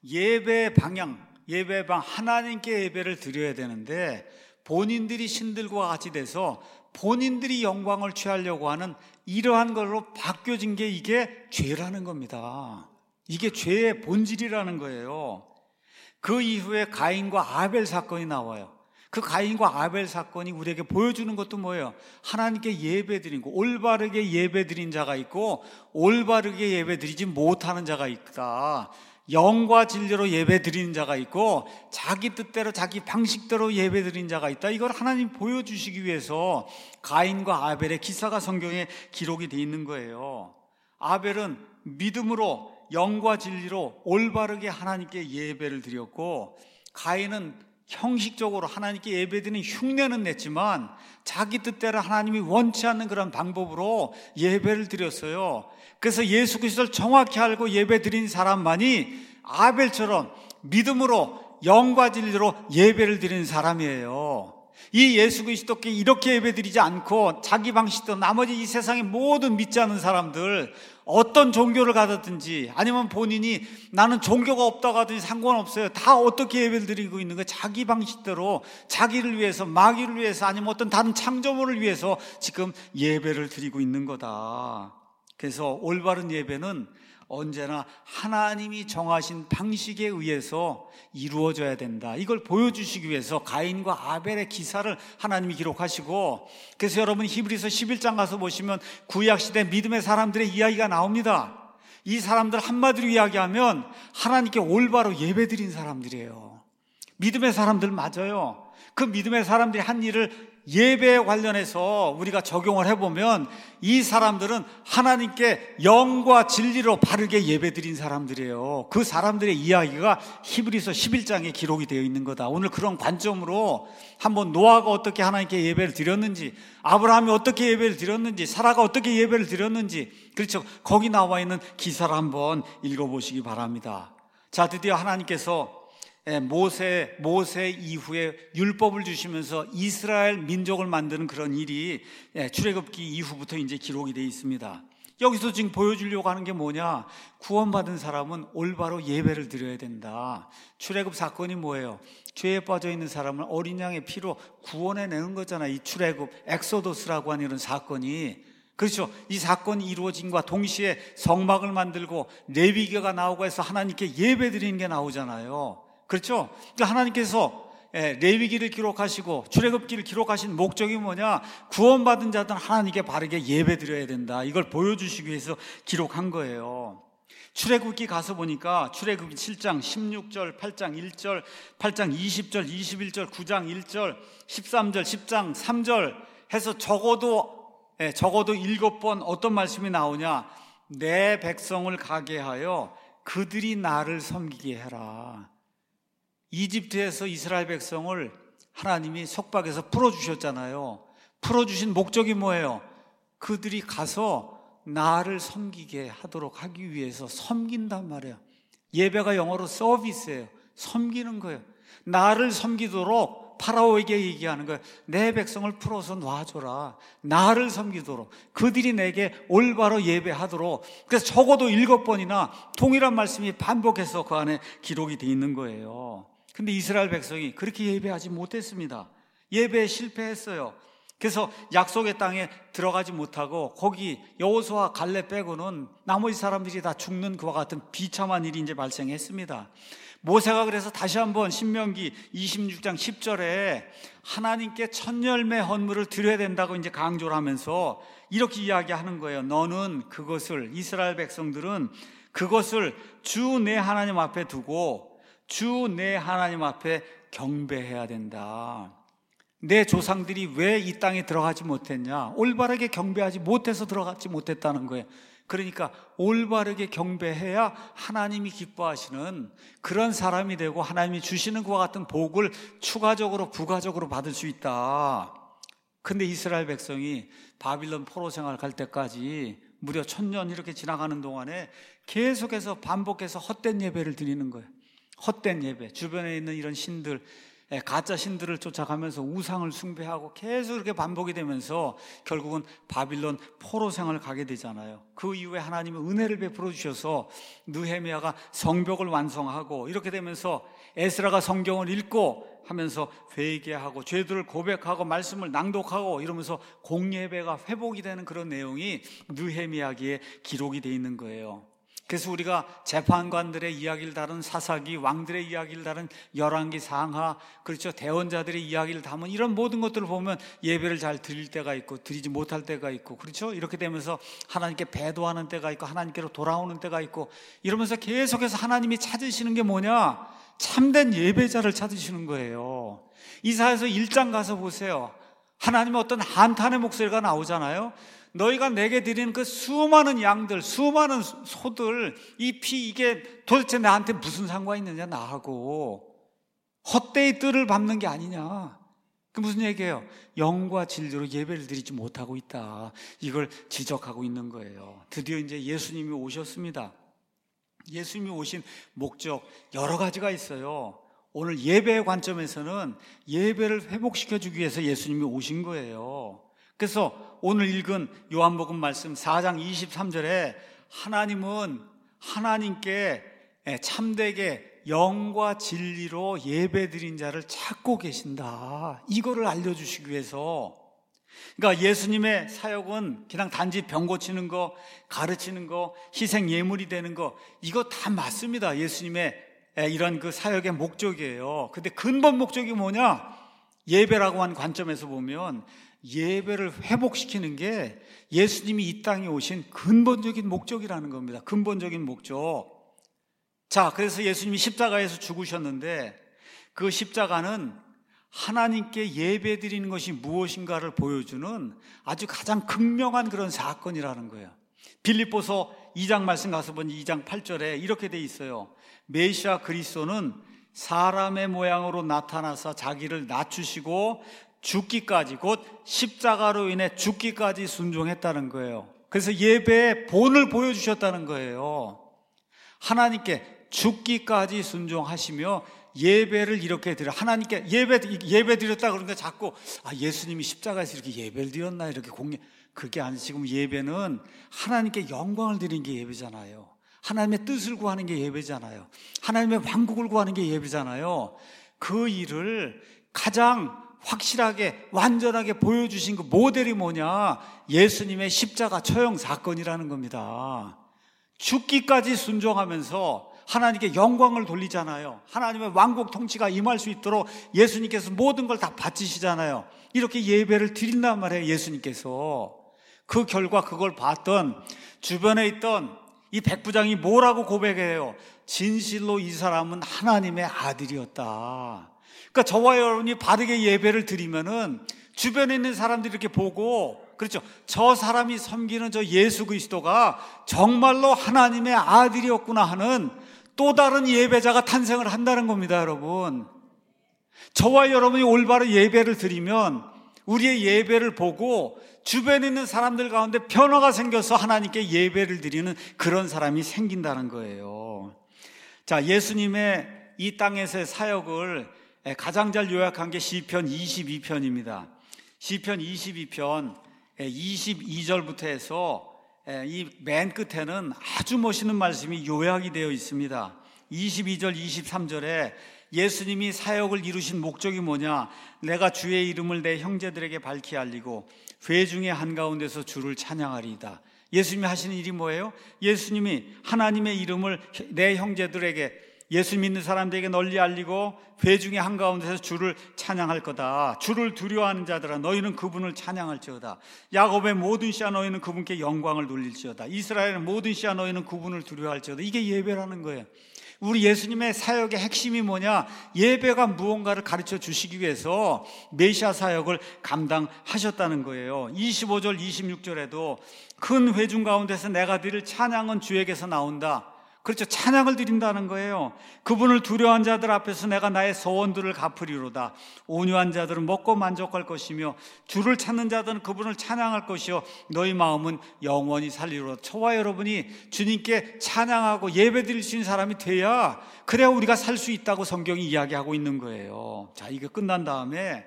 예배 방향, 예배 방 하나님께 예배를 드려야 되는데 본인들이 신들과 같이 돼서 본인들이 영광을 취하려고 하는 이러한 걸로 바뀌어진 게 이게 죄라는 겁니다. 이게 죄의 본질이라는 거예요. 그 이후에 가인과 아벨 사건이 나와요. 그 가인과 아벨 사건이 우리에게 보여주는 것도 뭐예요? 하나님께 예배드린 거, 올바르게 예배드린 자가 있고 올바르게 예배드리지 못하는 자가 있다. 영과 진리로 예배드리는 자가 있고 자기 뜻대로 자기 방식대로 예배드리는 자가 있다. 이걸 하나님 보여주시기 위해서 가인과 아벨의 기사가 성경에 기록이 되어 있는 거예요. 아벨은 믿음으로 영과 진리로 올바르게 하나님께 예배를 드렸고, 가인은 형식적으로 하나님께 예배드리는 흉내는 냈지만 자기 뜻대로 하나님이 원치 않는 그런 방법으로 예배를 드렸어요. 그래서 예수 그리스도를 정확히 알고 예배드린 사람만이 아벨처럼 믿음으로 영과 진리로 예배를 드리는 사람이에요. 이 예수 그리스도께 이렇게 예배드리지 않고 자기 방식대로 나머지 이 세상의 모든 믿지 않는 사람들, 어떤 종교를 가졌든지 아니면 본인이 나는 종교가 없다고 하든지 상관없어요. 다 어떻게 예배를 드리고 있는 거예요? 자기 방식대로 자기를 위해서, 마귀를 위해서, 아니면 어떤 다른 창조물을 위해서 지금 예배를 드리고 있는 거다. 그래서 올바른 예배는 언제나 하나님이 정하신 방식에 의해서 이루어져야 된다. 이걸 보여주시기 위해서 가인과 아벨의 기사를 하나님이 기록하시고, 그래서 여러분 히브리서 십일 장 가서 보시면 구약시대 믿음의 사람들의 이야기가 나옵니다. 이 사람들 한마디로 이야기하면 하나님께 올바로 예배드린 사람들이에요. 믿음의 사람들 맞아요. 그 믿음의 사람들이 한 일을 예배에 관련해서 우리가 적용을 해보면 이 사람들은 하나님께 영과 진리로 바르게 예배드린 사람들이에요. 그 사람들의 이야기가 히브리서 십일 장에 기록이 되어 있는 거다. 오늘 그런 관점으로 한번 노아가 어떻게 하나님께 예배를 드렸는지, 아브라함이 어떻게 예배를 드렸는지, 사라가 어떻게 예배를 드렸는지, 그렇죠, 거기 나와 있는 기사를 한번 읽어보시기 바랍니다. 자, 드디어 하나님께서 모세, 모세 이후에 율법을 주시면서 이스라엘 민족을 만드는 그런 일이 출애굽기 이후부터 이제 기록이 되어 있습니다. 여기서 지금 보여주려고 하는 게 뭐냐? 구원받은 사람은 올바로 예배를 드려야 된다. 출애굽 사건이 뭐예요? 죄에 빠져 있는 사람을 어린 양의 피로 구원해내는 거잖아요. 이 출애굽 엑소더스라고 하는 이런 사건이. 그렇죠. 이 사건이 이루어진과 동시에 성막을 만들고 레위기가 나오고 해서 하나님께 예배 드리는 게 나오잖아요. 그렇죠. 그러니까 하나님께서 레위기를 기록하시고 출애굽기를 기록하신 목적이 뭐냐? 구원받은 자들은 하나님께 바르게 예배 드려야 된다. 이걸 보여주시기 위해서 기록한 거예요. 출애굽기 가서 보니까 출애굽기 칠 장 십육 절, 팔 장 일 절, 팔 장 이십 절, 이십일 절, 구 장 일 절, 십삼 절, 십 장 삼 절 해서 적어도 예, 적어도 일곱 번 어떤 말씀이 나오냐? 내 백성을 가게 하여 그들이 나를 섬기게 해라. 이집트에서 이스라엘 백성을 하나님이 속박에서 풀어주셨잖아요. 풀어주신 목적이 뭐예요? 그들이 가서 나를 섬기게 하도록 하기 위해서 섬긴단 말이에요. 예배가 영어로 서비스예요. 섬기는 거예요. 나를 섬기도록 파라오에게 얘기하는 거예요. 내 백성을 풀어서 놔줘라. 나를 섬기도록. 그들이 내게 올바로 예배하도록. 그래서 적어도 일곱 번이나 동일한 말씀이 반복해서 그 안에 기록이 되어 있는 거예요. 근데 이스라엘 백성이 그렇게 예배하지 못했습니다. 예배에 실패했어요. 그래서 약속의 땅에 들어가지 못하고 거기 여호수아 갈렙 빼고는 나머지 사람들이 다 죽는 그와 같은 비참한 일이 이제 발생했습니다. 모세가 그래서 다시 한번 신명기 이십육 장 십 절에 하나님께 첫 열매 헌물을 드려야 된다고 이제 강조를 하면서 이렇게 이야기하는 거예요. 너는 그것을, 이스라엘 백성들은 그것을 주 내 하나님 앞에 두고 주 내 하나님 앞에 경배해야 된다. 내 조상들이 왜 이 땅에 들어가지 못했냐? 올바르게 경배하지 못해서 들어가지 못했다는 거예요. 그러니까 올바르게 경배해야 하나님이 기뻐하시는 그런 사람이 되고 하나님이 주시는 그와 같은 복을 추가적으로 부가적으로 받을 수 있다. 근데 이스라엘 백성이 바빌론 포로 생활 갈 때까지 무려 천년 이렇게 지나가는 동안에 계속해서 반복해서 헛된 예배를 드리는 거예요. 헛된 예배, 주변에 있는 이런 신들, 가짜 신들을 쫓아가면서 우상을 숭배하고 계속 이렇게 반복이 되면서 결국은 바빌론 포로 생활을 가게 되잖아요. 그 이후에 하나님은 은혜를 베풀어 주셔서 느헤미야가 성벽을 완성하고 이렇게 되면서 에스라가 성경을 읽고 하면서 회개하고 죄들을 고백하고 말씀을 낭독하고 이러면서 공예배가 회복이 되는 그런 내용이 느헤미야기에 기록이 되어 있는 거예요. 그래서 우리가 재판관들의 이야기를 다룬 사사기, 왕들의 이야기를 다룬 열왕기, 상하, 그렇죠, 대원자들의 이야기를 담은 이런 모든 것들을 보면 예배를 잘 드릴 때가 있고 드리지 못할 때가 있고, 그렇죠, 이렇게 되면서 하나님께 배도하는 때가 있고 하나님께로 돌아오는 때가 있고 이러면서 계속해서 하나님이 찾으시는 게 뭐냐? 참된 예배자를 찾으시는 거예요. 이사야서 일 장 가서 보세요. 하나님의 어떤 한탄의 목소리가 나오잖아요. 너희가 내게 드리는 그 수많은 양들, 수많은 소들, 이 피, 이게 도대체 나한테 무슨 상관이 있느냐, 나하고. 헛되이 뜰을 밟는 게 아니냐. 그 무슨 얘기예요? 영과 진리로 예배를 드리지 못하고 있다. 이걸 지적하고 있는 거예요. 드디어 이제 예수님이 오셨습니다. 예수님이 오신 목적 여러 가지가 있어요. 오늘 예배의 관점에서는 예배를 회복시켜주기 위해서 예수님이 오신 거예요. 그래서 오늘 읽은 요한복음 말씀 사 장 이십삼 절에 하나님은 하나님께 참되게 영과 진리로 예배드린 자를 찾고 계신다. 이거를 알려주시기 위해서. 그러니까 예수님의 사역은 그냥 단지 병 고치는 거, 가르치는 거, 희생 예물이 되는 거, 이거 다 맞습니다. 예수님의 이런 그 사역의 목적이에요. 근데 근본 목적이 뭐냐? 예배라고 하는 관점에서 보면 예배를 회복시키는 게 예수님이 이 땅에 오신 근본적인 목적이라는 겁니다. 근본적인 목적. 자, 그래서 예수님이 십자가에서 죽으셨는데 그 십자가는 하나님께 예배 드리는 것이 무엇인가를 보여주는 아주 가장 극명한 그런 사건이라는 거예요. 빌립보서 이 장 말씀 가서 보니 이 장 팔 절에 이렇게 돼 있어요. 메시아 그리스도는 사람의 모양으로 나타나서 자기를 낮추시고 죽기까지, 곧 십자가로 인해 죽기까지 순종했다는 거예요. 그래서 예배의 본을 보여주셨다는 거예요. 하나님께 죽기까지 순종하시며 예배를 이렇게 드려, 하나님께 예배, 예배 드렸다 그러니까 자꾸 아, 예수님이 십자가에서 이렇게 예배를 드렸나 이렇게 공개, 그게 아니, 지금 예배는 하나님께 영광을 드리는 게 예배잖아요. 하나님의 뜻을 구하는 게 예배잖아요. 하나님의 왕국을 구하는 게 예배잖아요. 그 일을 가장 확실하게 완전하게 보여주신 그 모델이 뭐냐? 예수님의 십자가 처형 사건이라는 겁니다. 죽기까지 순종하면서 하나님께 영광을 돌리잖아요. 하나님의 왕국 통치가 임할 수 있도록 예수님께서 모든 걸 다 바치시잖아요. 이렇게 예배를 드린단 말이에요. 예수님께서. 그 결과 그걸 봤던 주변에 있던 이 백부장이 뭐라고 고백해요? 진실로 이 사람은 하나님의 아들이었다. 그러니까 저와 여러분이 바르게 예배를 드리면은 주변에 있는 사람들이 이렇게 보고, 그렇죠, 저 사람이 섬기는 저 예수 그리스도가 정말로 하나님의 아들이었구나 하는 또 다른 예배자가 탄생을 한다는 겁니다. 여러분, 저와 여러분이 올바른 예배를 드리면 우리의 예배를 보고 주변에 있는 사람들 가운데 변화가 생겨서 하나님께 예배를 드리는 그런 사람이 생긴다는 거예요. 자, 예수님의 이 땅에서의 사역을 가장 잘 요약한 게 시편 이십이 편입니다. 시편 이십이 편 이십이 절부터 해서 이 맨 끝에는 아주 멋있는 말씀이 요약이 되어 있습니다. 이십이 절, 이십삼 절에 예수님이 사역을 이루신 목적이 뭐냐? 내가 주의 이름을 내 형제들에게 밝히 알리고 회중의 한가운데서 주를 찬양하리이다. 예수님이 하시는 일이 뭐예요? 예수님이 하나님의 이름을 내 형제들에게, 예수 믿는 사람들에게 널리 알리고 회중의 한가운데서 주를 찬양할 거다. 주를 두려워하는 자들아, 너희는 그분을 찬양할지어다. 야곱의 모든 씨야, 너희는 그분께 영광을 돌릴지어다. 이스라엘의 모든 씨야, 너희는 그분을 두려워할지어다. 이게 예배라는 거예요. 우리 예수님의 사역의 핵심이 뭐냐? 예배가 무언가를 가르쳐 주시기 위해서 메시아 사역을 감당하셨다는 거예요. 이십오 절, 이십육 절에도 큰 회중 가운데서 내가 드릴 찬양은 주에게서 나온다. 그렇죠, 찬양을 드린다는 거예요. 그분을 두려워한 자들 앞에서 내가 나의 소원들을 갚으리로다. 온유한 자들은 먹고 만족할 것이며 주를 찾는 자들은 그분을 찬양할 것이요 너희 마음은 영원히 살리로다. 저와 여러분이 주님께 찬양하고 예배 드릴 수 있는 사람이 돼야, 그래야 우리가 살 수 있다고 성경이 이야기하고 있는 거예요. 자, 이게 끝난 다음에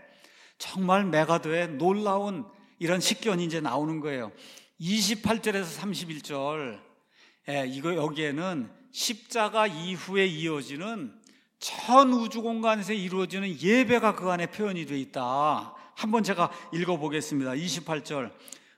정말 메가더의 놀라운 이런 식견이 이제 나오는 거예요. 이십팔 절에서 삼십일 절, 예, 이거 여기에는 십자가 이후에 이어지는 전 우주 공간에서 이루어지는 예배가 그 안에 표현이 되어 있다. 한번 제가 읽어보겠습니다. 이십팔 절,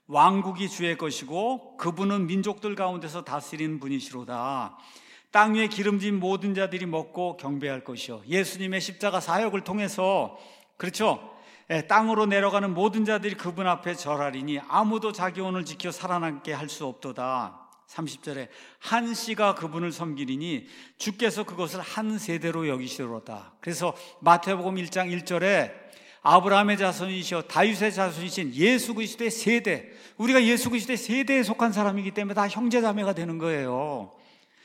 왕국이 주의 것이고 그분은 민족들 가운데서 다스리는 분이시로다. 땅 위에 기름진 모든 자들이 먹고 경배할 것이요. 예수님의 십자가 사역을 통해서, 그렇죠, 예, 땅으로 내려가는 모든 자들이 그분 앞에 절하리니 아무도 자기 혼을 지켜 살아남게 할 수 없도다. 삼십 절에 한 씨가 그분을 섬기리니 주께서 그것을 한 세대로 여기시로다. 그래서 마태복음 일 장 일 절에 아브라함의 자손이시여 다윗의 자손이신 예수 그리스도의 세대, 우리가 예수 그리스도의 세대에 속한 사람이기 때문에 다 형제자매가 되는 거예요.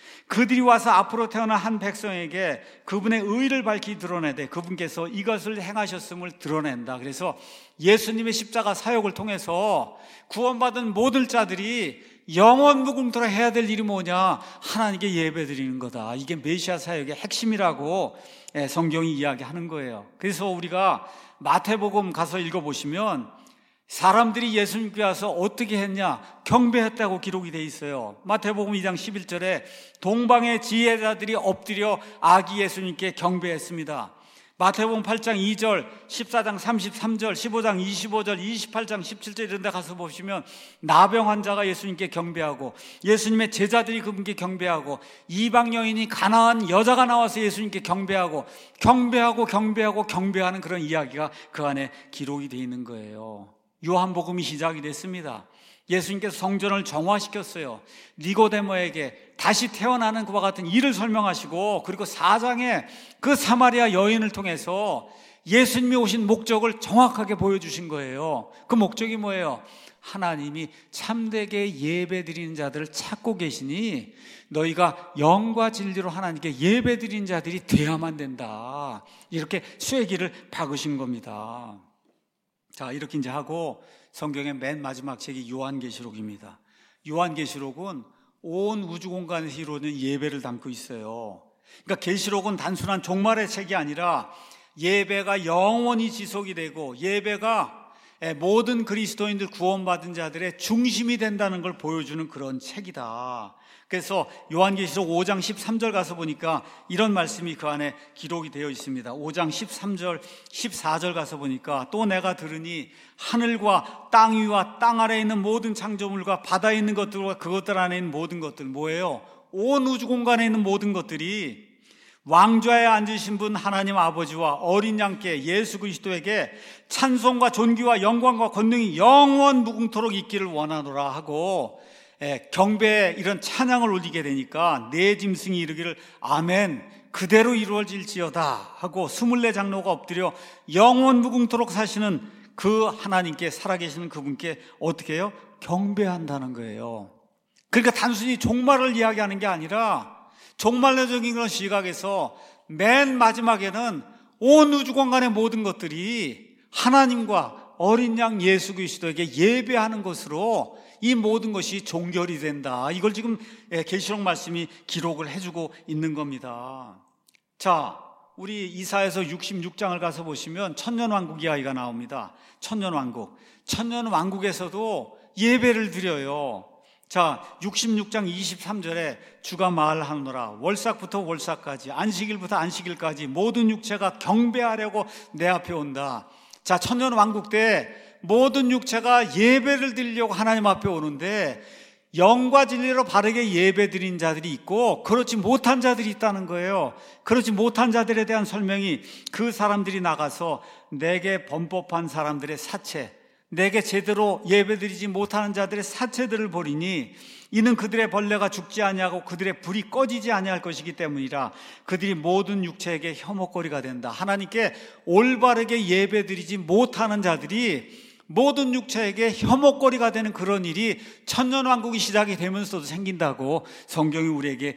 그들이 와서 앞으로 태어난 한 백성에게 그분의 의를 밝히 드러내되 그분께서 이것을 행하셨음을 드러낸다. 그래서 예수님의 십자가 사역을 통해서 구원받은 모든 자들이 영원 무궁토록 해야 될 일이 뭐냐? 하나님께 예배드리는 거다. 이게 메시아 사역의 핵심이라고 성경이 이야기하는 거예요. 그래서 우리가 마태복음 가서 읽어보시면 사람들이 예수님께 와서 어떻게 했냐? 경배했다고 기록이 돼 있어요. 마태복음 이 장 십일 절에 동방의 지혜자들이 엎드려 아기 예수님께 경배했습니다. 마태복음 팔 장 이 절, 십사 장 삼십삼 절, 십오 장 이십오 절, 이십팔 장 십칠 절 이런 데 가서 보시면 나병 환자가 예수님께 경배하고 예수님의 제자들이 그분께 경배하고 이방 여인이 가난한 여자가 나와서 예수님께 경배하고 경배하고 경배하고 경배하는 그런 이야기가 그 안에 기록이 되어 있는 거예요. 요한복음이 시작이 됐습니다. 예수님께서 성전을 정화시켰어요. 니고데모에게 다시 태어나는 그와 같은 일을 설명하시고, 그리고 사 장에 그 사마리아 여인을 통해서 예수님이 오신 목적을 정확하게 보여주신 거예요. 그 목적이 뭐예요? 하나님이 참되게 예배드리는 자들을 찾고 계시니 너희가 영과 진리로 하나님께 예배드리는 자들이 돼야만 된다. 이렇게 쐐기를 박으신 겁니다. 자, 이렇게 이제 하고 성경의 맨 마지막 책이 요한계시록입니다. 요한계시록은 온 우주 공간에서 이루어진 예배를 담고 있어요. 그러니까 계시록은 단순한 종말의 책이 아니라 예배가 영원히 지속이 되고 예배가 모든 그리스도인들 구원받은 자들의 중심이 된다는 걸 보여주는 그런 책이다. 그래서 요한계시록 오 장 십삼 절 가서 보니까 이런 말씀이 그 안에 기록이 되어 있습니다. 오 장 십삼 절 십사 절 가서 보니까 또 내가 들으니 하늘과 땅 위와 땅 아래에 있는 모든 창조물과 바다에 있는 것들과 그것들 안에 있는 모든 것들, 뭐예요? 온 우주 공간에 있는 모든 것들이 왕좌에 앉으신 분 하나님 아버지와 어린 양께 예수 그리스도에게 찬송과 존귀와 영광과 권능이 영원 무궁토록 있기를 원하노라 하고 경배에 이런 찬양을 올리게 되니까 네 짐승이 이르기를 아멘, 그대로 이루어질지어다 하고 스물네 장로가 엎드려 영원 무궁토록 사시는 그 하나님께, 살아계시는 그분께 어떻게 해요? 경배한다는 거예요. 그러니까 단순히 종말을 이야기하는 게 아니라 종말론적인 그런 시각에서 맨 마지막에는 온 우주 공간의 모든 것들이 하나님과 어린 양 예수 그리스도에게 예배하는 것으로 이 모든 것이 종결이 된다. 이걸 지금 계시록 말씀이 기록을 해주고 있는 겁니다. 자, 우리 이사야서 육십육 장을 가서 보시면 천년왕국 이야기가 나옵니다. 천년왕국. 천년왕국에서도 예배를 드려요. 자, 육십육 장 이십삼 절에 주가 말하노라 월삭부터 월삭까지 안식일부터 안식일까지 모든 육체가 경배하려고 내 앞에 온다. 자, 천년왕국 때 모든 육체가 예배를 드리려고 하나님 앞에 오는데 영과 진리로 바르게 예배 드린 자들이 있고 그렇지 못한 자들이 있다는 거예요. 그렇지 못한 자들에 대한 설명이 그 사람들이 나가서 내게 범법한 사람들의 사체, 내게 제대로 예배드리지 못하는 자들의 사체들을 보리니 이는 그들의 벌레가 죽지 아니하고 그들의 불이 꺼지지 아니할 것이기 때문이라. 그들이 모든 육체에게 혐오거리가 된다. 하나님께 올바르게 예배드리지 못하는 자들이 모든 육체에게 혐오거리가 되는 그런 일이 천년왕국이 시작이 되면서도 생긴다고 성경이 우리에게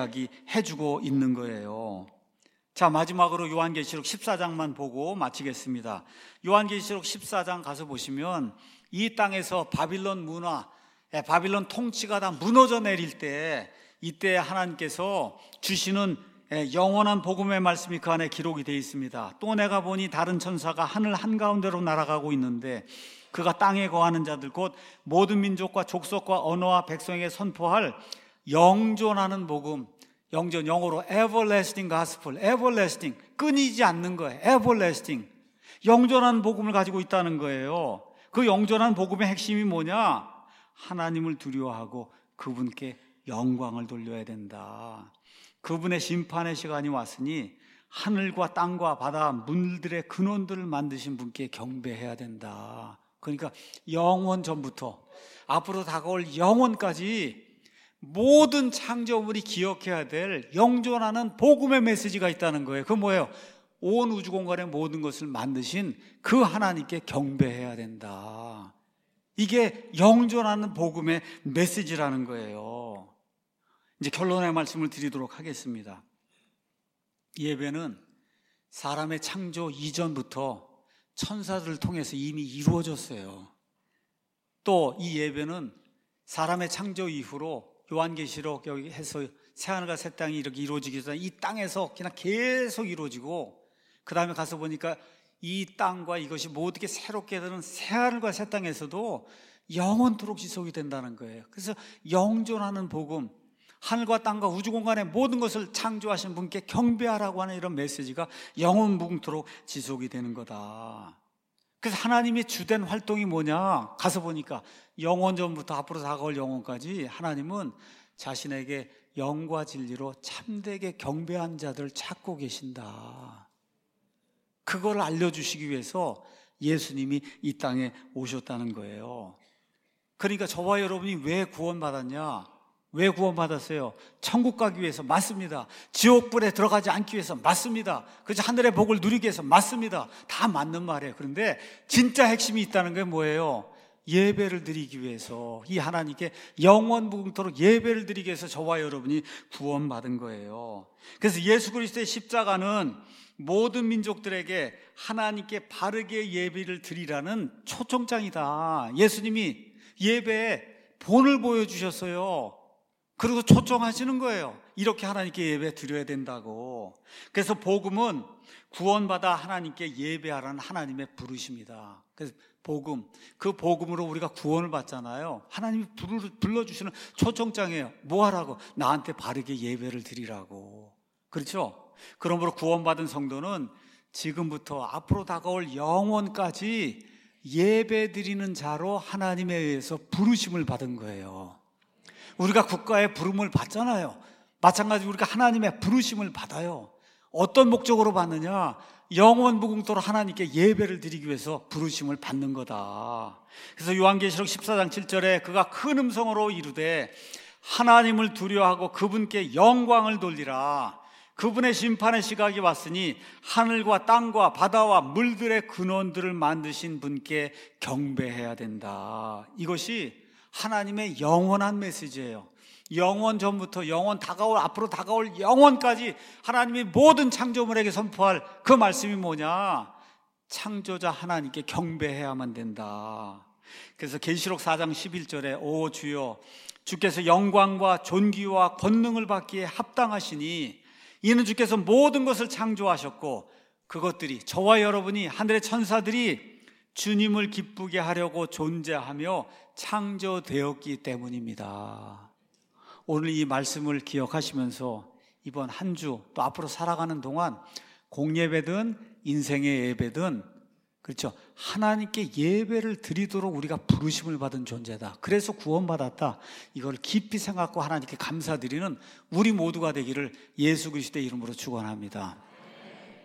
이야기해주고 있는 거예요. 자, 마지막으로 요한계시록 십사 장만 보고 마치겠습니다. 요한계시록 십사 장 가서 보시면 이 땅에서 바빌론 문화, 바빌론 통치가 다 무너져 내릴 때 이때 하나님께서 주시는 영원한 복음의 말씀이 그 안에 기록이 되어 있습니다. 또 내가 보니 다른 천사가 하늘 한가운데로 날아가고 있는데 그가 땅에 거하는 자들 곧 모든 민족과 족속과 언어와 백성에게 선포할 영존하는 복음, 영존, 영어로 everlasting gospel, everlasting, 끊이지 않는 거예요. everlasting, 영존한 복음을 가지고 있다는 거예요. 그 영존한 복음의 핵심이 뭐냐? 하나님을 두려워하고 그분께 영광을 돌려야 된다. 그분의 심판의 시간이 왔으니 하늘과 땅과 바다, 물들의 근원들을 만드신 분께 경배해야 된다. 그러니까 영원 전부터 앞으로 다가올 영원까지 모든 창조물이 기억해야 될 영존하는 복음의 메시지가 있다는 거예요. 그건 뭐예요? 온 우주 공간의 모든 것을 만드신 그 하나님께 경배해야 된다. 이게 영존하는 복음의 메시지라는 거예요. 이제 결론의 말씀을 드리도록 하겠습니다. 예배는 사람의 창조 이전부터 천사들을 통해서 이미 이루어졌어요. 또 이 예배는 사람의 창조 이후로 요한계시록 여기 해서 새하늘과 새 땅이 이렇게 이루어지기 전에 이 땅에서 그냥 계속 이루어지고 그 다음에 가서 보니까 이 땅과 이것이 모두 게 새롭게 되는 새하늘과 새 땅에서도 영원토록 지속이 된다는 거예요. 그래서 영존하는 복음, 하늘과 땅과 우주 공간의 모든 것을 창조하신 분께 경배하라고 하는 이런 메시지가 영원 무궁토록 지속이 되는 거다. 그래서 하나님의 주된 활동이 뭐냐? 가서 보니까 영원 전부터 앞으로 다가올 영원까지 하나님은 자신에게 영과 진리로 참되게 경배한 자들을 찾고 계신다. 그걸 알려주시기 위해서 예수님이 이 땅에 오셨다는 거예요. 그러니까 저와 여러분이 왜 구원받았냐? 왜 구원받았어요? 천국 가기 위해서. 맞습니다. 지옥불에 들어가지 않기 위해서. 맞습니다. 그래서 하늘의 복을 누리기 위해서. 맞습니다. 다 맞는 말이에요. 그런데 진짜 핵심이 있다는 게 뭐예요? 예배를 드리기 위해서, 이 하나님께 영원 무궁토록 예배를 드리기 위해서 저와 여러분이 구원받은 거예요. 그래서 예수 그리스도의 십자가는 모든 민족들에게 하나님께 바르게 예배를 드리라는 초청장이다. 예수님이 예배에 본을 보여주셨어요. 그리고 초청하시는 거예요. 이렇게 하나님께 예배 드려야 된다고. 그래서 복음은 구원받아 하나님께 예배하라는 하나님의 부르심이다. 그래서 복음, 그 복음으로 우리가 구원을 받잖아요. 하나님이 불러주시는 초청장이에요. 뭐 하라고? 나한테 바르게 예배를 드리라고. 그렇죠? 그러므로 구원받은 성도는 지금부터 앞으로 다가올 영원까지 예배 드리는 자로 하나님에 의해서 부르심을 받은 거예요. 우리가 국가의 부름을 받잖아요. 마찬가지로 우리가 하나님의 부르심을 받아요. 어떤 목적으로 받느냐? 영원 무궁토로 하나님께 예배를 드리기 위해서 부르심을 받는 거다. 그래서 요한계시록 십사 장 칠 절에 그가 큰 음성으로 이르되 하나님을 두려워하고 그분께 영광을 돌리라. 그분의 심판의 시각이 왔으니 하늘과 땅과 바다와 물들의 근원들을 만드신 분께 경배해야 된다. 이것이 하나님의 영원한 메시지예요. 영원 전부터 영원 다가올, 앞으로 다가올 영원까지 하나님이 모든 창조물에게 선포할 그 말씀이 뭐냐? 창조자 하나님께 경배해야만 된다. 그래서 계시록 사 장 십일 절에 오 주여 주께서 영광과 존귀와 권능을 받기에 합당하시니 이는 주께서 모든 것을 창조하셨고 그것들이 저와 여러분이 하늘의 천사들이 주님을 기쁘게 하려고 존재하며 창조되었기 때문입니다. 오늘 이 말씀을 기억하시면서 이번 한 주 또 앞으로 살아가는 동안 공예배든 인생의 예배든 그렇죠, 하나님께 예배를 드리도록 우리가 부르심을 받은 존재다. 그래서 구원받았다. 이걸 깊이 생각하고 하나님께 감사드리는 우리 모두가 되기를 예수 그리스도의 이름으로 축원합니다.